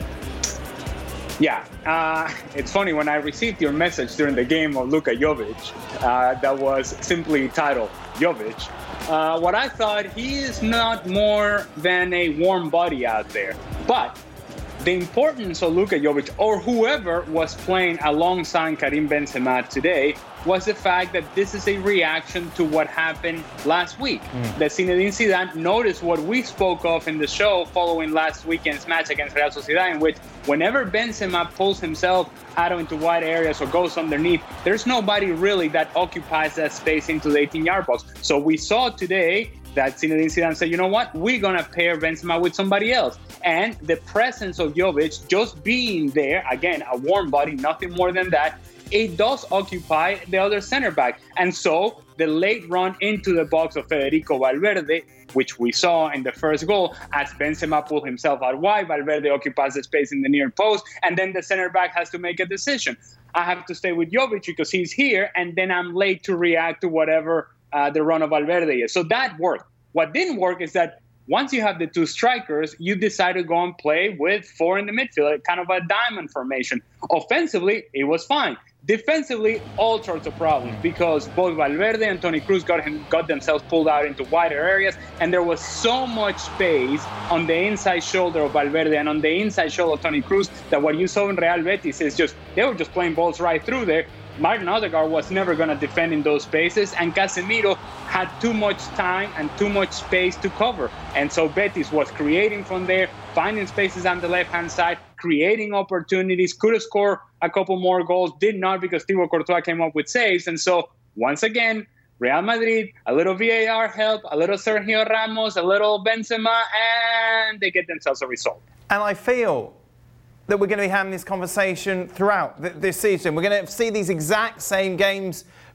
Yeah, uh, it's funny, when I received your message during the game of Luka Jovic, uh, that was simply titled Jovic, uh, what I thought, he is not more than a warm body out there. But the importance of Luka Jovic, or whoever was playing alongside Karim Benzema today, was the fact that this is a reaction to what happened last week. Mm. That Zinedine Zidane noticed what we spoke of in the show following last weekend's match against Real Sociedad, in which whenever Benzema pulls himself out into wide areas or goes underneath, there's nobody really that occupies that space into the eighteen-yard box. So we saw today that Zinedine Zidane said, you know what, we're going to pair Benzema with somebody else. And the presence of Jovic, just being there, again, a warm body, nothing more than that, it does occupy the other center back. And so the late run into the box of Federico Valverde, which we saw in the first goal, as Benzema pulled himself out wide, Valverde occupies the space in the near post, and then the center back has to make a decision. I have to stay with Jovic because he's here, and then I'm late to react to whatever uh, the run of Valverde is. So that worked. What didn't work is that once you have the two strikers, you decide to go and play with four in the midfield, kind of a diamond formation. Offensively, it was fine. Defensively, all sorts of problems, because both Valverde and Toni Kroos got, him, got themselves pulled out into wider areas, and there was so much space on the inside shoulder of Valverde and on the inside shoulder of Toni Kroos that what you saw in Real Betis is just, they were just playing balls right through there. Martin Odegaard was never going to defend in those spaces, and Casemiro had too much time and too much space to cover. And so Betis was creating from there, finding spaces on the left-hand side, creating opportunities, could have scored a couple more goals, did not, because Thibaut Courtois came up with saves. And so, once again, Real Madrid, a little V A R help, a little Sergio Ramos, a little Benzema, and they get themselves a result. And I feel that we're going to be having this conversation throughout th- this season. We're going to see these exact same games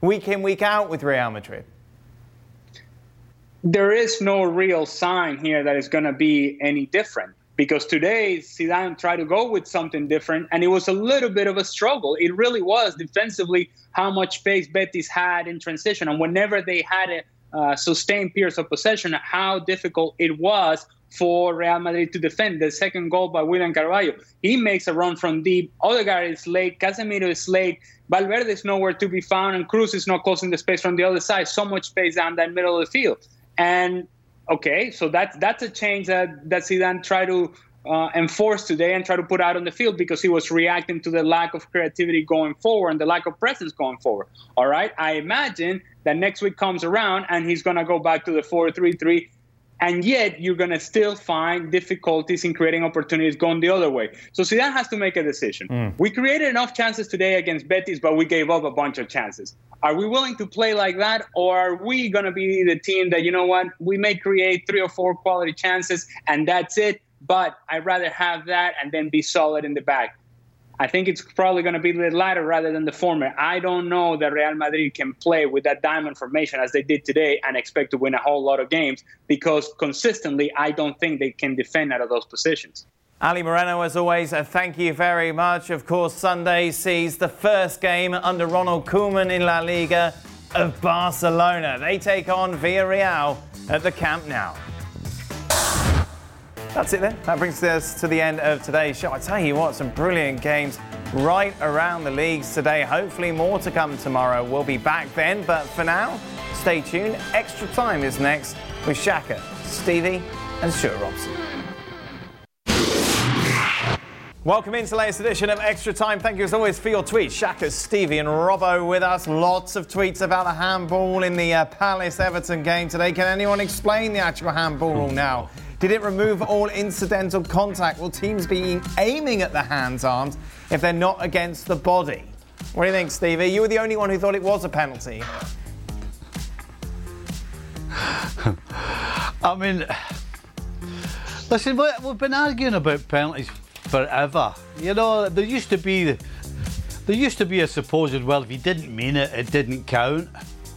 week in, week out with Real Madrid? There is no real sign here that it's going to be any different. Because today, Zidane tried to go with something different, and it was a little bit of a struggle. It really was defensively how much space Betis had in transition. And whenever they had a uh, sustained periods of possession, how difficult it was for Real Madrid to defend. The second goal by William Carvalho, he makes a run from deep. Odegaard is late. Casemiro is late. Valverde is nowhere to be found, and Cruz is not closing the space from the other side. So much space down that middle of the field. And okay, so that's that's a change that, that Zidane tried to uh, enforce today and try to put out on the field because he was reacting to the lack of creativity going forward and the lack of presence going forward. All right, I imagine that next week comes around and he's going to go back to the four three three, and yet you're going to still find difficulties in creating opportunities going the other way. So Zidane has to make a decision. Mm. We created enough chances today against Betis, but we gave up a bunch of chances. Are we willing to play like that, or are we going to be the team that, you know what, we may create three or four quality chances and that's it, but I'd rather have that and then be solid in the back? I think it's probably going to be the latter rather than the former. I don't know that Real Madrid can play with that diamond formation as they did today and expect to win a whole lot of games because consistently I don't think they can defend out of those positions. Ali Moreno, as always, uh, thank you very much. Of course, Sunday sees the first game under Ronald Koeman in La Liga of Barcelona. They take on Villarreal at the Camp Nou. That's it then. That brings us to the end of today's show. I tell you what, some brilliant games right around the leagues today. Hopefully more to come tomorrow. We'll be back then, but for now, stay tuned. Extra Time is next with Shaka, Stevie and Stuart Robson. Welcome into the latest edition of Extra Time. Thank you as always for your tweets. Shaka, Stevie and Robbo with us. Lots of tweets about the handball in the uh, Palace-Everton game today. Can anyone explain the actual handball rule now? Did it remove all incidental contact? Will teams be aiming at the hands, arms, if they're not against the body? What do you think, Stevie? You were the only one who thought it was a penalty. I mean, listen, we've been arguing about penalties forever. You know, there used to be, there used to be a supposed, well, if you didn't mean it, it didn't count,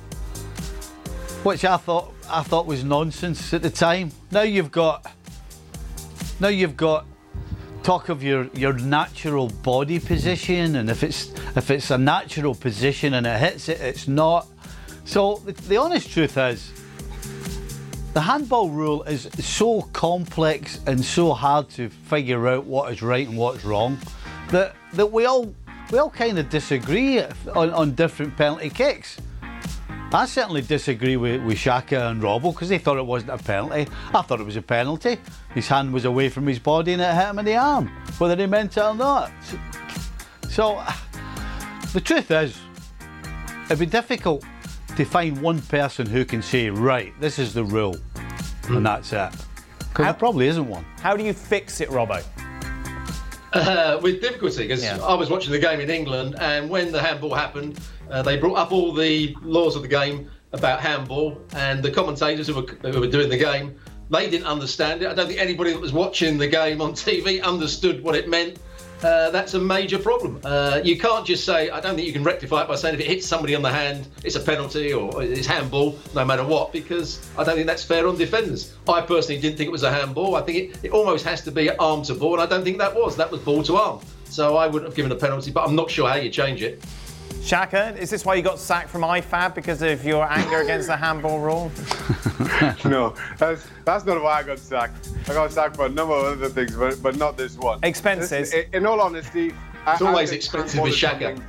which I thought I thought was nonsense at the time. Now you've got, now you've got talk of your your natural body position, and if it's if it's a natural position and it hits it, it's not. So the, the honest truth is, the handball rule is so complex and so hard to figure out what is right and what's wrong that that we all we all kind of disagree on, on different penalty kicks. I certainly disagree with, with Shaka and Robbo because they thought it wasn't a penalty. I thought it was a penalty. His hand was away from his body and it hit him in the arm, whether he meant it or not. So, the truth is, it'd be difficult to find one person who can say, right, this is the rule, mm. and that's it. Because there probably isn't one. How do you fix it, Robbo? Uh, with difficulty, because yeah. I was watching the game in England, and when the handball happened, uh, they brought up all the laws of the game about handball, and the commentators who were, who were doing the game, they didn't understand it. I don't think anybody that was watching the game on T V understood what it meant. Uh, that's a major problem. Uh, you can't just say, I don't think you can rectify it by saying if it hits somebody on the hand, it's a penalty or it's handball, no matter what, because I don't think that's fair on defenders. I personally didn't think it was a handball. I think it, it almost has to be arm to ball, and I don't think that was. That was ball to arm. So I wouldn't have given a penalty, but I'm not sure how you change it. Shaka, is this why you got sacked from I F A B, because of your anger against the handball rule? No, that's, that's not why I got sacked. I got sacked for a number of other things, but, but not this one. Expenses. This, in all honesty, it's I, always I expensive with Shaka.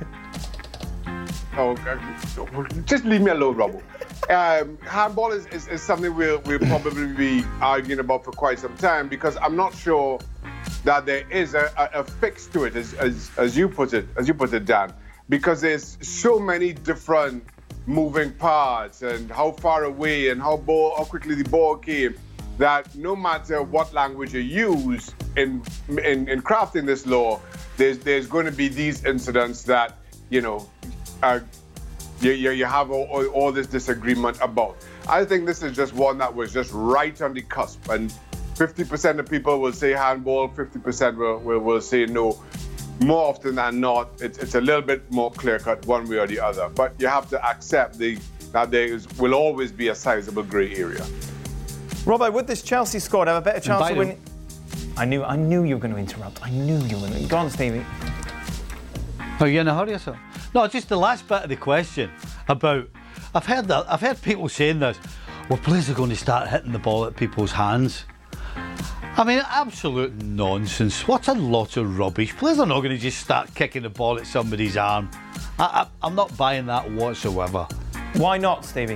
Oh, just leave me alone, Robbo. Um, handball is, is, is something we'll, we'll probably be arguing about for quite some time, because I'm not sure that there is a, a, a fix to it, as, as, as you put it, as you put it, Dan. Because there's so many different moving parts and how far away and how, ball, how quickly the ball came, that no matter what language you use in, in, in crafting this law, there's, there's going to be these incidents that, you know, uh, you, you, you have all, all, all this disagreement about. I think this is just one that was just right on the cusp, and fifty percent of people will say handball, fifty percent will, will, will say no. more often than not, it's, it's a little bit more clear-cut one way or the other. But you have to accept the that there is, will always be a sizable grey area. Robbo, would this Chelsea squad have a better chance Biden. of winning? I knew, I knew you were going to interrupt. I knew you were going to. Go on, Stevie. Are you in a hurry or something? No, just the last bit of the question about. I've heard that. I've heard people saying this. Well, players are going to start hitting the ball at people's hands. I mean, absolute nonsense. What a lot of rubbish. Players are not going to just start kicking the ball at somebody's arm. I, I, I'm not buying that whatsoever. Why not, Stevie?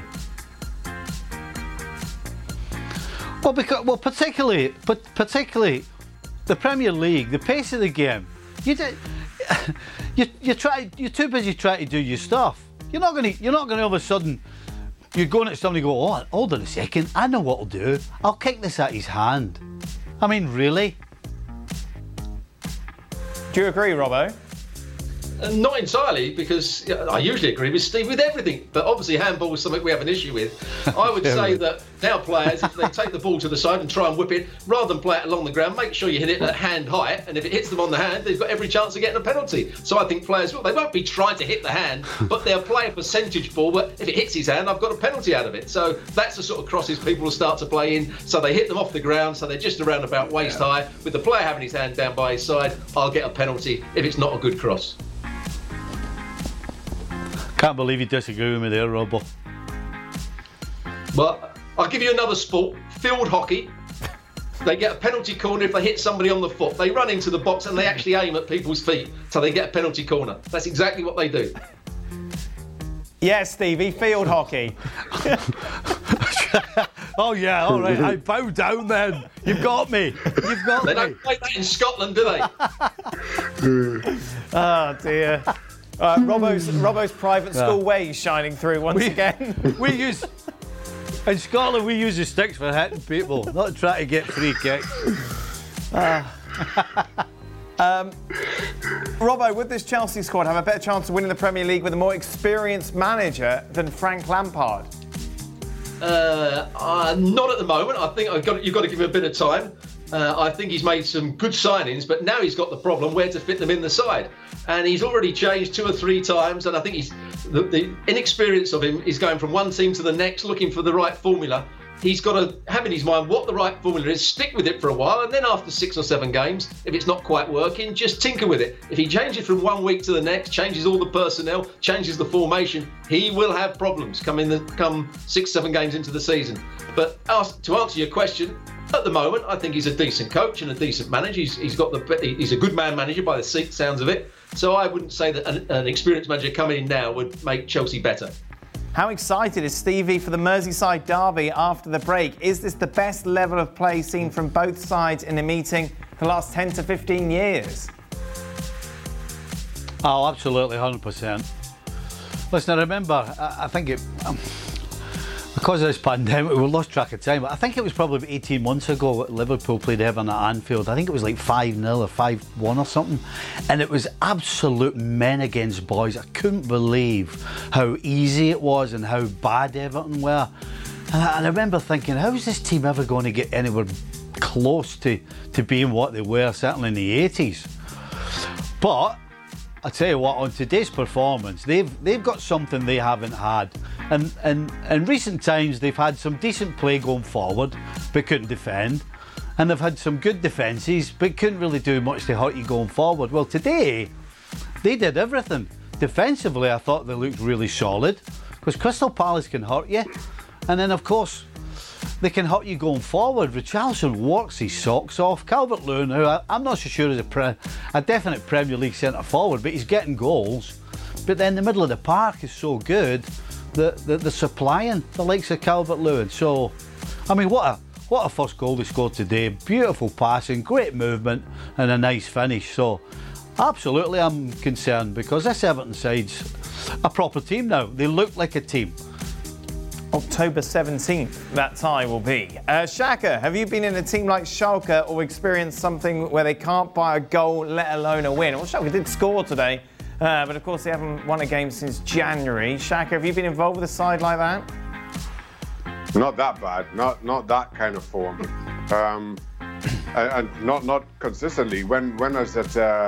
Well, because well, particularly, but particularly, the Premier League, the pace of the game. You do, you you try. You're too busy trying to do your stuff. You're not going to. You're not going to all of a sudden. You're going at somebody and go, oh, hold on a second. I know what I'll do. I'll kick this at his hand. I mean, really? Do you agree, Robbo? Uh, not entirely, because you know, I usually agree with Steve with everything, but obviously handball is something we have an issue with. I would say that now players, if they take the ball to the side and try and whip it, rather than play it along the ground, make sure you hit it at hand height, and if it hits them on the hand, they've got every chance of getting a penalty. So I think players, well, they won't be trying to hit the hand, but they'll play a percentage ball, but if it hits his hand, I've got a penalty out of it. So that's the sort of crosses people will start to play in, so they hit them off the ground, so they're just around about waist yeah. high. With the player having his hand down by his side, I'll get a penalty if it's not a good cross. Can't believe you disagree with me there, Robbo. But I'll give you another sport, field hockey. They get a penalty corner if they hit somebody on the foot. They run into the box and they actually aim at people's feet, so they get a penalty corner. That's exactly what they do. Yes, Stevie, field hockey. Oh yeah, all right. I bow down then. You've got me. You've got they me. They don't play that in Scotland, do they? Oh dear. Uh, Robbo's, Robbo's private school yeah. way is shining through once we, again. We use in Scotland we use the sticks for hitting people, not trying to get free kicks. Uh, um, Robbo, would this Chelsea squad have a better chance of winning the Premier League with a more experienced manager than Frank Lampard? Uh, uh, not at the moment. I think I've got, you've got to give him a bit of time. Uh, I think he's made some good signings, but now he's got the problem where to fit them in the side. And he's already changed two or three times, and I think he's the, the inexperience of him is going from one team to the next, looking for the right formula. He's got to have in his mind what the right formula is, stick with it for a while, and then after six or seven games, if it's not quite working, just tinker with it. If he changes from one week to the next, changes all the personnel, changes the formation, he will have problems come in the, come six, seven games into the season. But ask, to answer your question, at the moment, I think he's a decent coach and a decent manager. He's, he's got the he's a good man manager by the sounds of it. So I wouldn't say that an, an experienced manager coming in now would make Chelsea better. How excited is Stevie for the Merseyside derby after the break? Is this the best level of play seen from both sides in a meeting for the last ten to fifteen years? Oh, absolutely, one hundred percent. Listen, I remember, I, I think it... Um, Because of this pandemic, we lost track of time. I think it was probably eighteen months ago that Liverpool played Everton at Anfield. I think it was like five nil or five one or something. And it was absolute men against boys. I couldn't believe how easy it was and how bad Everton were. And I, and I remember thinking, how is this team ever going to get anywhere close to, to being what they were, certainly in the eighties? But I tell you what, on today's performance, they've they've got something they haven't had. And, and in recent times, they've had some decent play going forward, but couldn't defend. And they've had some good defences, but couldn't really do much to hurt you going forward. Well, today, they did everything. Defensively, I thought they looked really solid, because Crystal Palace can hurt you. And then, of course, they can hurt you going forward. Richarlison works his socks off. Calvert-Lewin, who I, I'm not so sure is a, pre, a definite Premier League centre-forward, but he's getting goals. But then the middle of the park is so good that the, the supplying the likes of Calvert-Lewin. So, I mean, what a what a first goal they scored today. Beautiful passing, great movement, and a nice finish. So, absolutely, I'm concerned because this Everton side's a proper team now. They look like a team. October seventeenth, that tie will be. Uh, Shaka, have you been in a team like Schalke or experienced something where they can't buy a goal, let alone a win? Well, Schalke did score today, uh, but of course they haven't won a game since January. Shaka, have you been involved with a side like that? Not that bad, not not that kind of form, um, and, and not not consistently. When when I was at uh,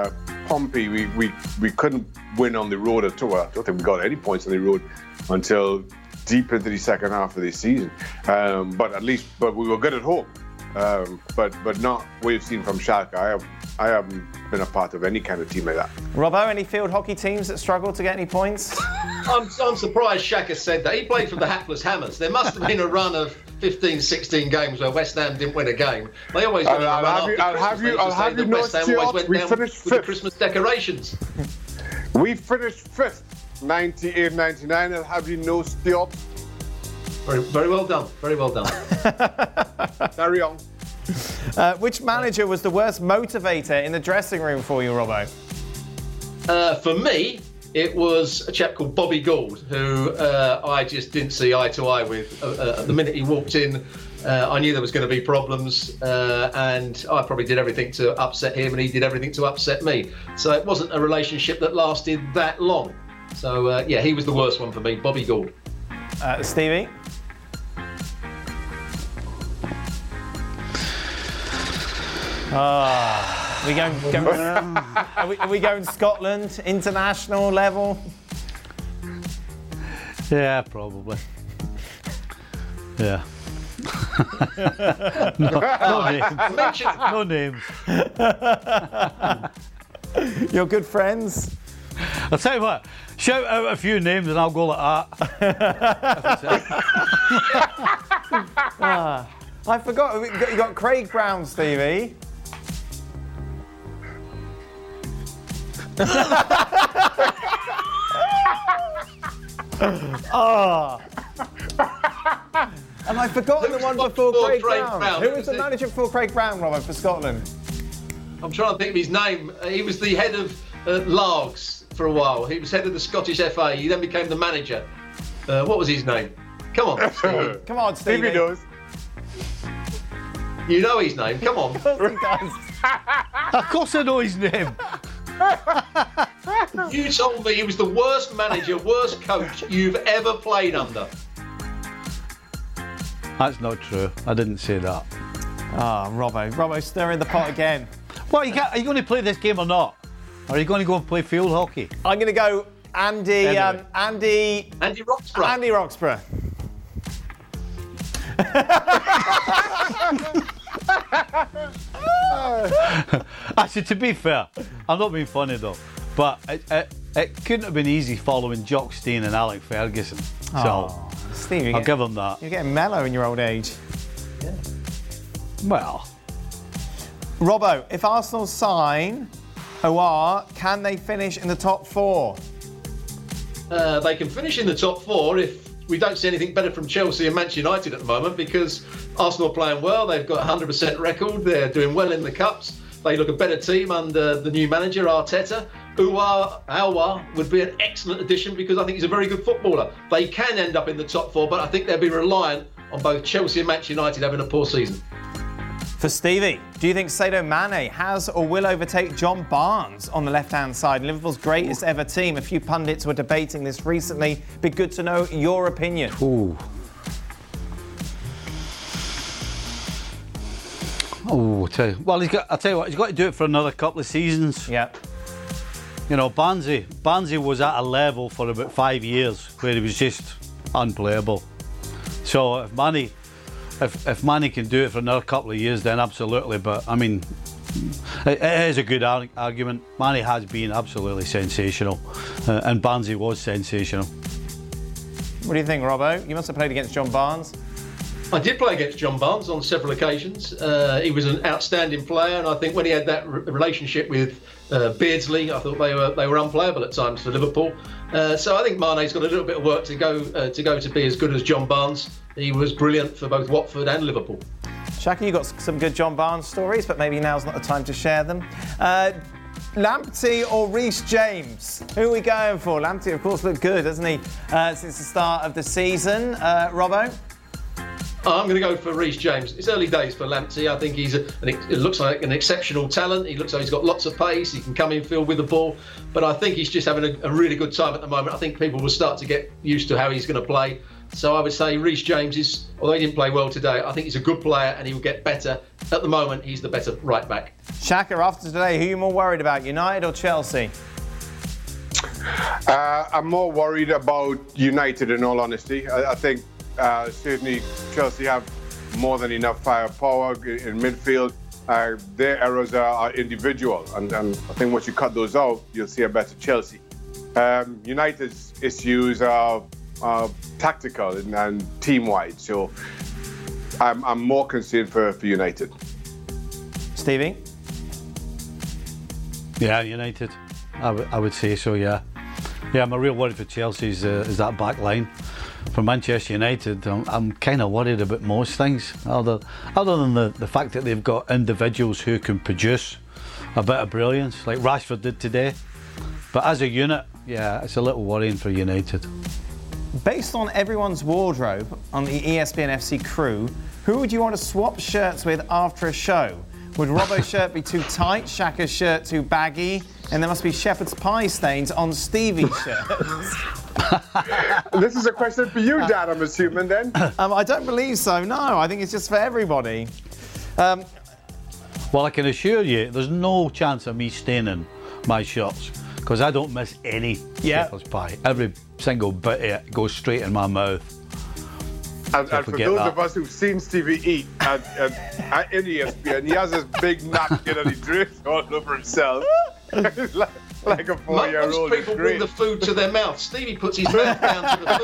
Pompey, we, we, we couldn't win on the road at all. I don't think we got any points on the road until deep into the second half of the season. Um, but at least, but we were good at home. Um, but but not what you've seen from Schalke. I have I haven't been a part of any kind of team like that. Robbo, any field hockey teams that struggle to get any points? I'm, I'm surprised Shaka said that. He played for the Hapless Hammers. There must have been a run of fifteen, sixteen games where West Ham didn't win a game. They always I'll, win a I'll run have you, after I'll have you, I'll have you know, West Ham always went we down finished with the fifth. Christmas decorations. We finished fifth, ninety-eight ninety-nine. I'll have you know, Stuart. Very, very well done. Very well done. Carry on. Uh, which manager was the worst motivator in the dressing room for you, Robbo? Uh, for me, it was a chap called Bobby Gould, who uh, I just didn't see eye to eye with. Uh, uh, the minute he walked in, uh, I knew there was going to be problems, uh, and I probably did everything to upset him, and he did everything to upset me. So it wasn't a relationship that lasted that long. So, uh, yeah, he was the worst one for me, Bobby Gould. Uh, Stevie? Ah, oh, we going? going are, we, are we going Scotland international level? Yeah, probably. Yeah. no, no names. No names. You're good friends. I'll tell you what. Shout out a few names and I'll go like that. ah, I forgot. You got Craig Brown, Stevie. oh. And I forgotten the one before Craig, Craig Brown. Brown. Who was the manager before Craig Brown, Robert, for Scotland? I'm trying to think of his name. Uh, he was the head of uh, Largs for a while. He was head of the Scottish F A. He then became the manager. Uh, what was his name? Come on, Stevie. Come on, Stevie. Stevie knows. You know his name. Come on. Of course he does. Of course I know his name. You told me he was the worst manager, worst coach you've ever played under. That's not true. I didn't say that. Ah, oh, Robbo. Robbo, stirring the pot again. What, you got, are you going to play this game or not? Or are you going to go and play field hockey? I'm going to go Andy... Anyway. Um, Andy... Andy Roxburgh. Andy Roxburgh. Actually, to be fair, I'm not being funny though, but it, it, it couldn't have been easy following Jock Stein and Alec Ferguson. So oh, Steve, I'll get, give them that. You're getting mellow in your old age. Yeah. Well, Robbo, if Arsenal sign O R, can they finish in the top four? Uh, they can finish in the top four if we don't see anything better from Chelsea and Manchester United at the moment, because Arsenal are playing well. They've got a one hundred percent record. They're doing well in the Cups. They look a better team under the new manager, Arteta. Uwa Awa would be an excellent addition because I think he's a very good footballer. They can end up in the top four, but I think they'll be reliant on both Chelsea and Manchester United having a poor season. For Stevie, do you think Sadio Mane has or will overtake John Barnes on the left-hand side, Liverpool's greatest ever team? A few pundits were debating this recently. Be good to know your opinion. Ooh. Oh, tell you. Well, he's got. I'll tell you what. He's got to do it for another couple of seasons. Yeah. You know, Barnsley. Barnsley was at a level for about five years where he was just unplayable. So if Mane, if if Mane can do it for another couple of years, then absolutely. But I mean, it, it is a good ar- argument. Mane has been absolutely sensational, uh, and Barnsley was sensational. What do you think, Robbo? You must have played against John Barnes. I did play against John Barnes on several occasions. Uh, he was an outstanding player, and I think when he had that re- relationship with uh, Beardsley, I thought they were they were unplayable at times for Liverpool. Uh, so I think Mane's got a little bit of work to go uh, to go to be as good as John Barnes. He was brilliant for both Watford and Liverpool. Shaka, you got some good John Barnes stories, but maybe now's not the time to share them. Uh, Lamptey or Reece James? Who are we going for? Lamptey, of course, looked good, hasn't he, uh, since the start of the season. Uh, Robbo? Oh, I'm going to go for Reece James. It's early days for Lamptey. I think he's a, an, it looks like an exceptional talent. He looks like he's got lots of pace. He can come in field with the ball. But I think he's just having a, a really good time at the moment. I think people will start to get used to how he's going to play. So I would say Reece James is, although he didn't play well today, I think he's a good player and he will get better. At the moment, he's the better right back. Shaka, after today, who are you more worried about, United or Chelsea? Uh, I'm more worried about United, in all honesty. I, I think uh, certainly Chelsea have more than enough firepower in, in midfield. Uh, their errors are, are individual, and, and I think once you cut those out, you'll see a better Chelsea. Um, United's issues are, are tactical and, and team-wide, so I'm, I'm more concerned for, for United. Stevie? Yeah, United. I, w- I would say so, yeah. Yeah, I'm a real worry for Chelsea is, uh, is that back line. For Manchester United, I'm, I'm kind of worried about most things, other, other than the, the fact that they've got individuals who can produce a bit of brilliance, like Rashford did today. But as a unit, yeah, it's a little worrying for United. Based on everyone's wardrobe on the E S P N F C crew, who would you want to swap shirts with after a show? Would Robbo's shirt be too tight, Shaka's shirt too baggy, and there must be shepherd's pie stains on Stevie's shirt? This is a question for you, Dan, I'm assuming, then? Um, I don't believe so, no. I think it's just for everybody. Um, well, I can assure you, there's no chance of me staining my shirts, because I don't miss any yeah. shepherd's pie. Every single bit of it goes straight in my mouth. And, and for those that. of us who've seen Stevie eat at, at, at in E S P N, he has this big napkin and he drips all over himself. like, like a four-year-old. Most people bring the food to their mouth. Stevie puts his mouth down to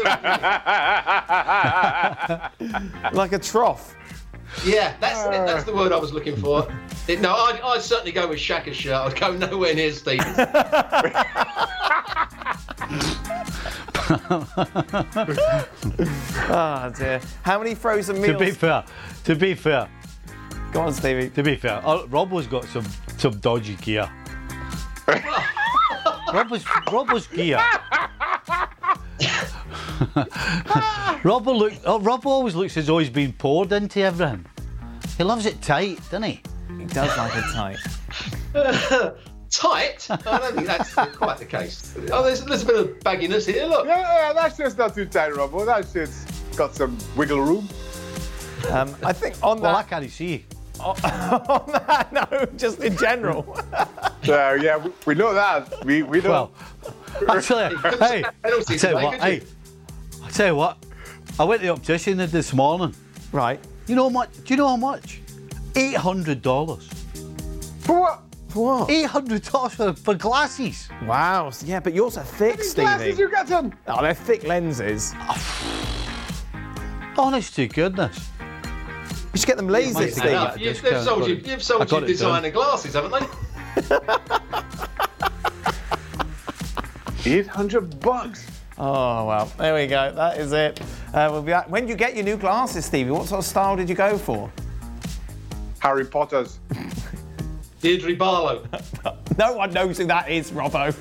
the food. Like a trough. Yeah, that's uh. that's the word I was looking for. It, no, I'd, I'd certainly go with Shaka's shirt. I'd go nowhere near Stevie's. Oh dear. How many frozen meals? To be fair, to be fair. Go on, Stevie. To be fair, uh, Robbo's got some, some dodgy gear. Robbo's, Robbo's gear. Robbo look. Oh, Robbo always looks as though he's been poured into everything. He loves it tight, doesn't he? He does like it tight. Tight? I don't think that's quite the case. Oh, there's, there's a bit of bagginess here, look. Yeah, yeah, that shit's not too tight, Robbo. That shit's got some wiggle room. Um, I think on well, that... I can't see. On that, no, just in general. uh, yeah, we, we know that. We we know. Well, actually, hey, I tell you what, hey, I tell you what, I went to the optician this morning. Right. You know how much? Do you know how much? Eight hundred dollars. For what? For what? Eight hundred dollars for, for glasses. Wow. Yeah, but yours are thick, How Stevie. many glasses you got them? Oh, they're thick lenses. Honest to goodness. You should get them lazy, Steve. Yeah, you've, they've sold you, you've sold you designer glasses, haven't they? Eight hundred bucks. Oh well, there we go. That is it. Uh, we'll be back. When did you get your new glasses, Stevie? What sort of style did you go for? Harry Potter's. Deirdre Barlow. No one knows who that is, Robbo.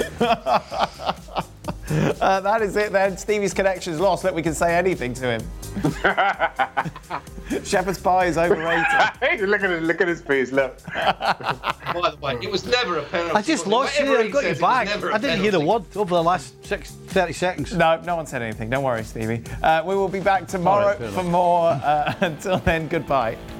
uh, that is it then. Stevie's connection's lost. Look, we can say anything to him. Shepherd's pie is overrated. look at it, look at his face. Look. By the way, it was never a penalty. I just lost you. I got you back. I didn't hear the word over the last six, thirty seconds. No, no one said anything. Don't worry, Stevie. Uh, we will be back tomorrow right, for more. Uh, until then, goodbye.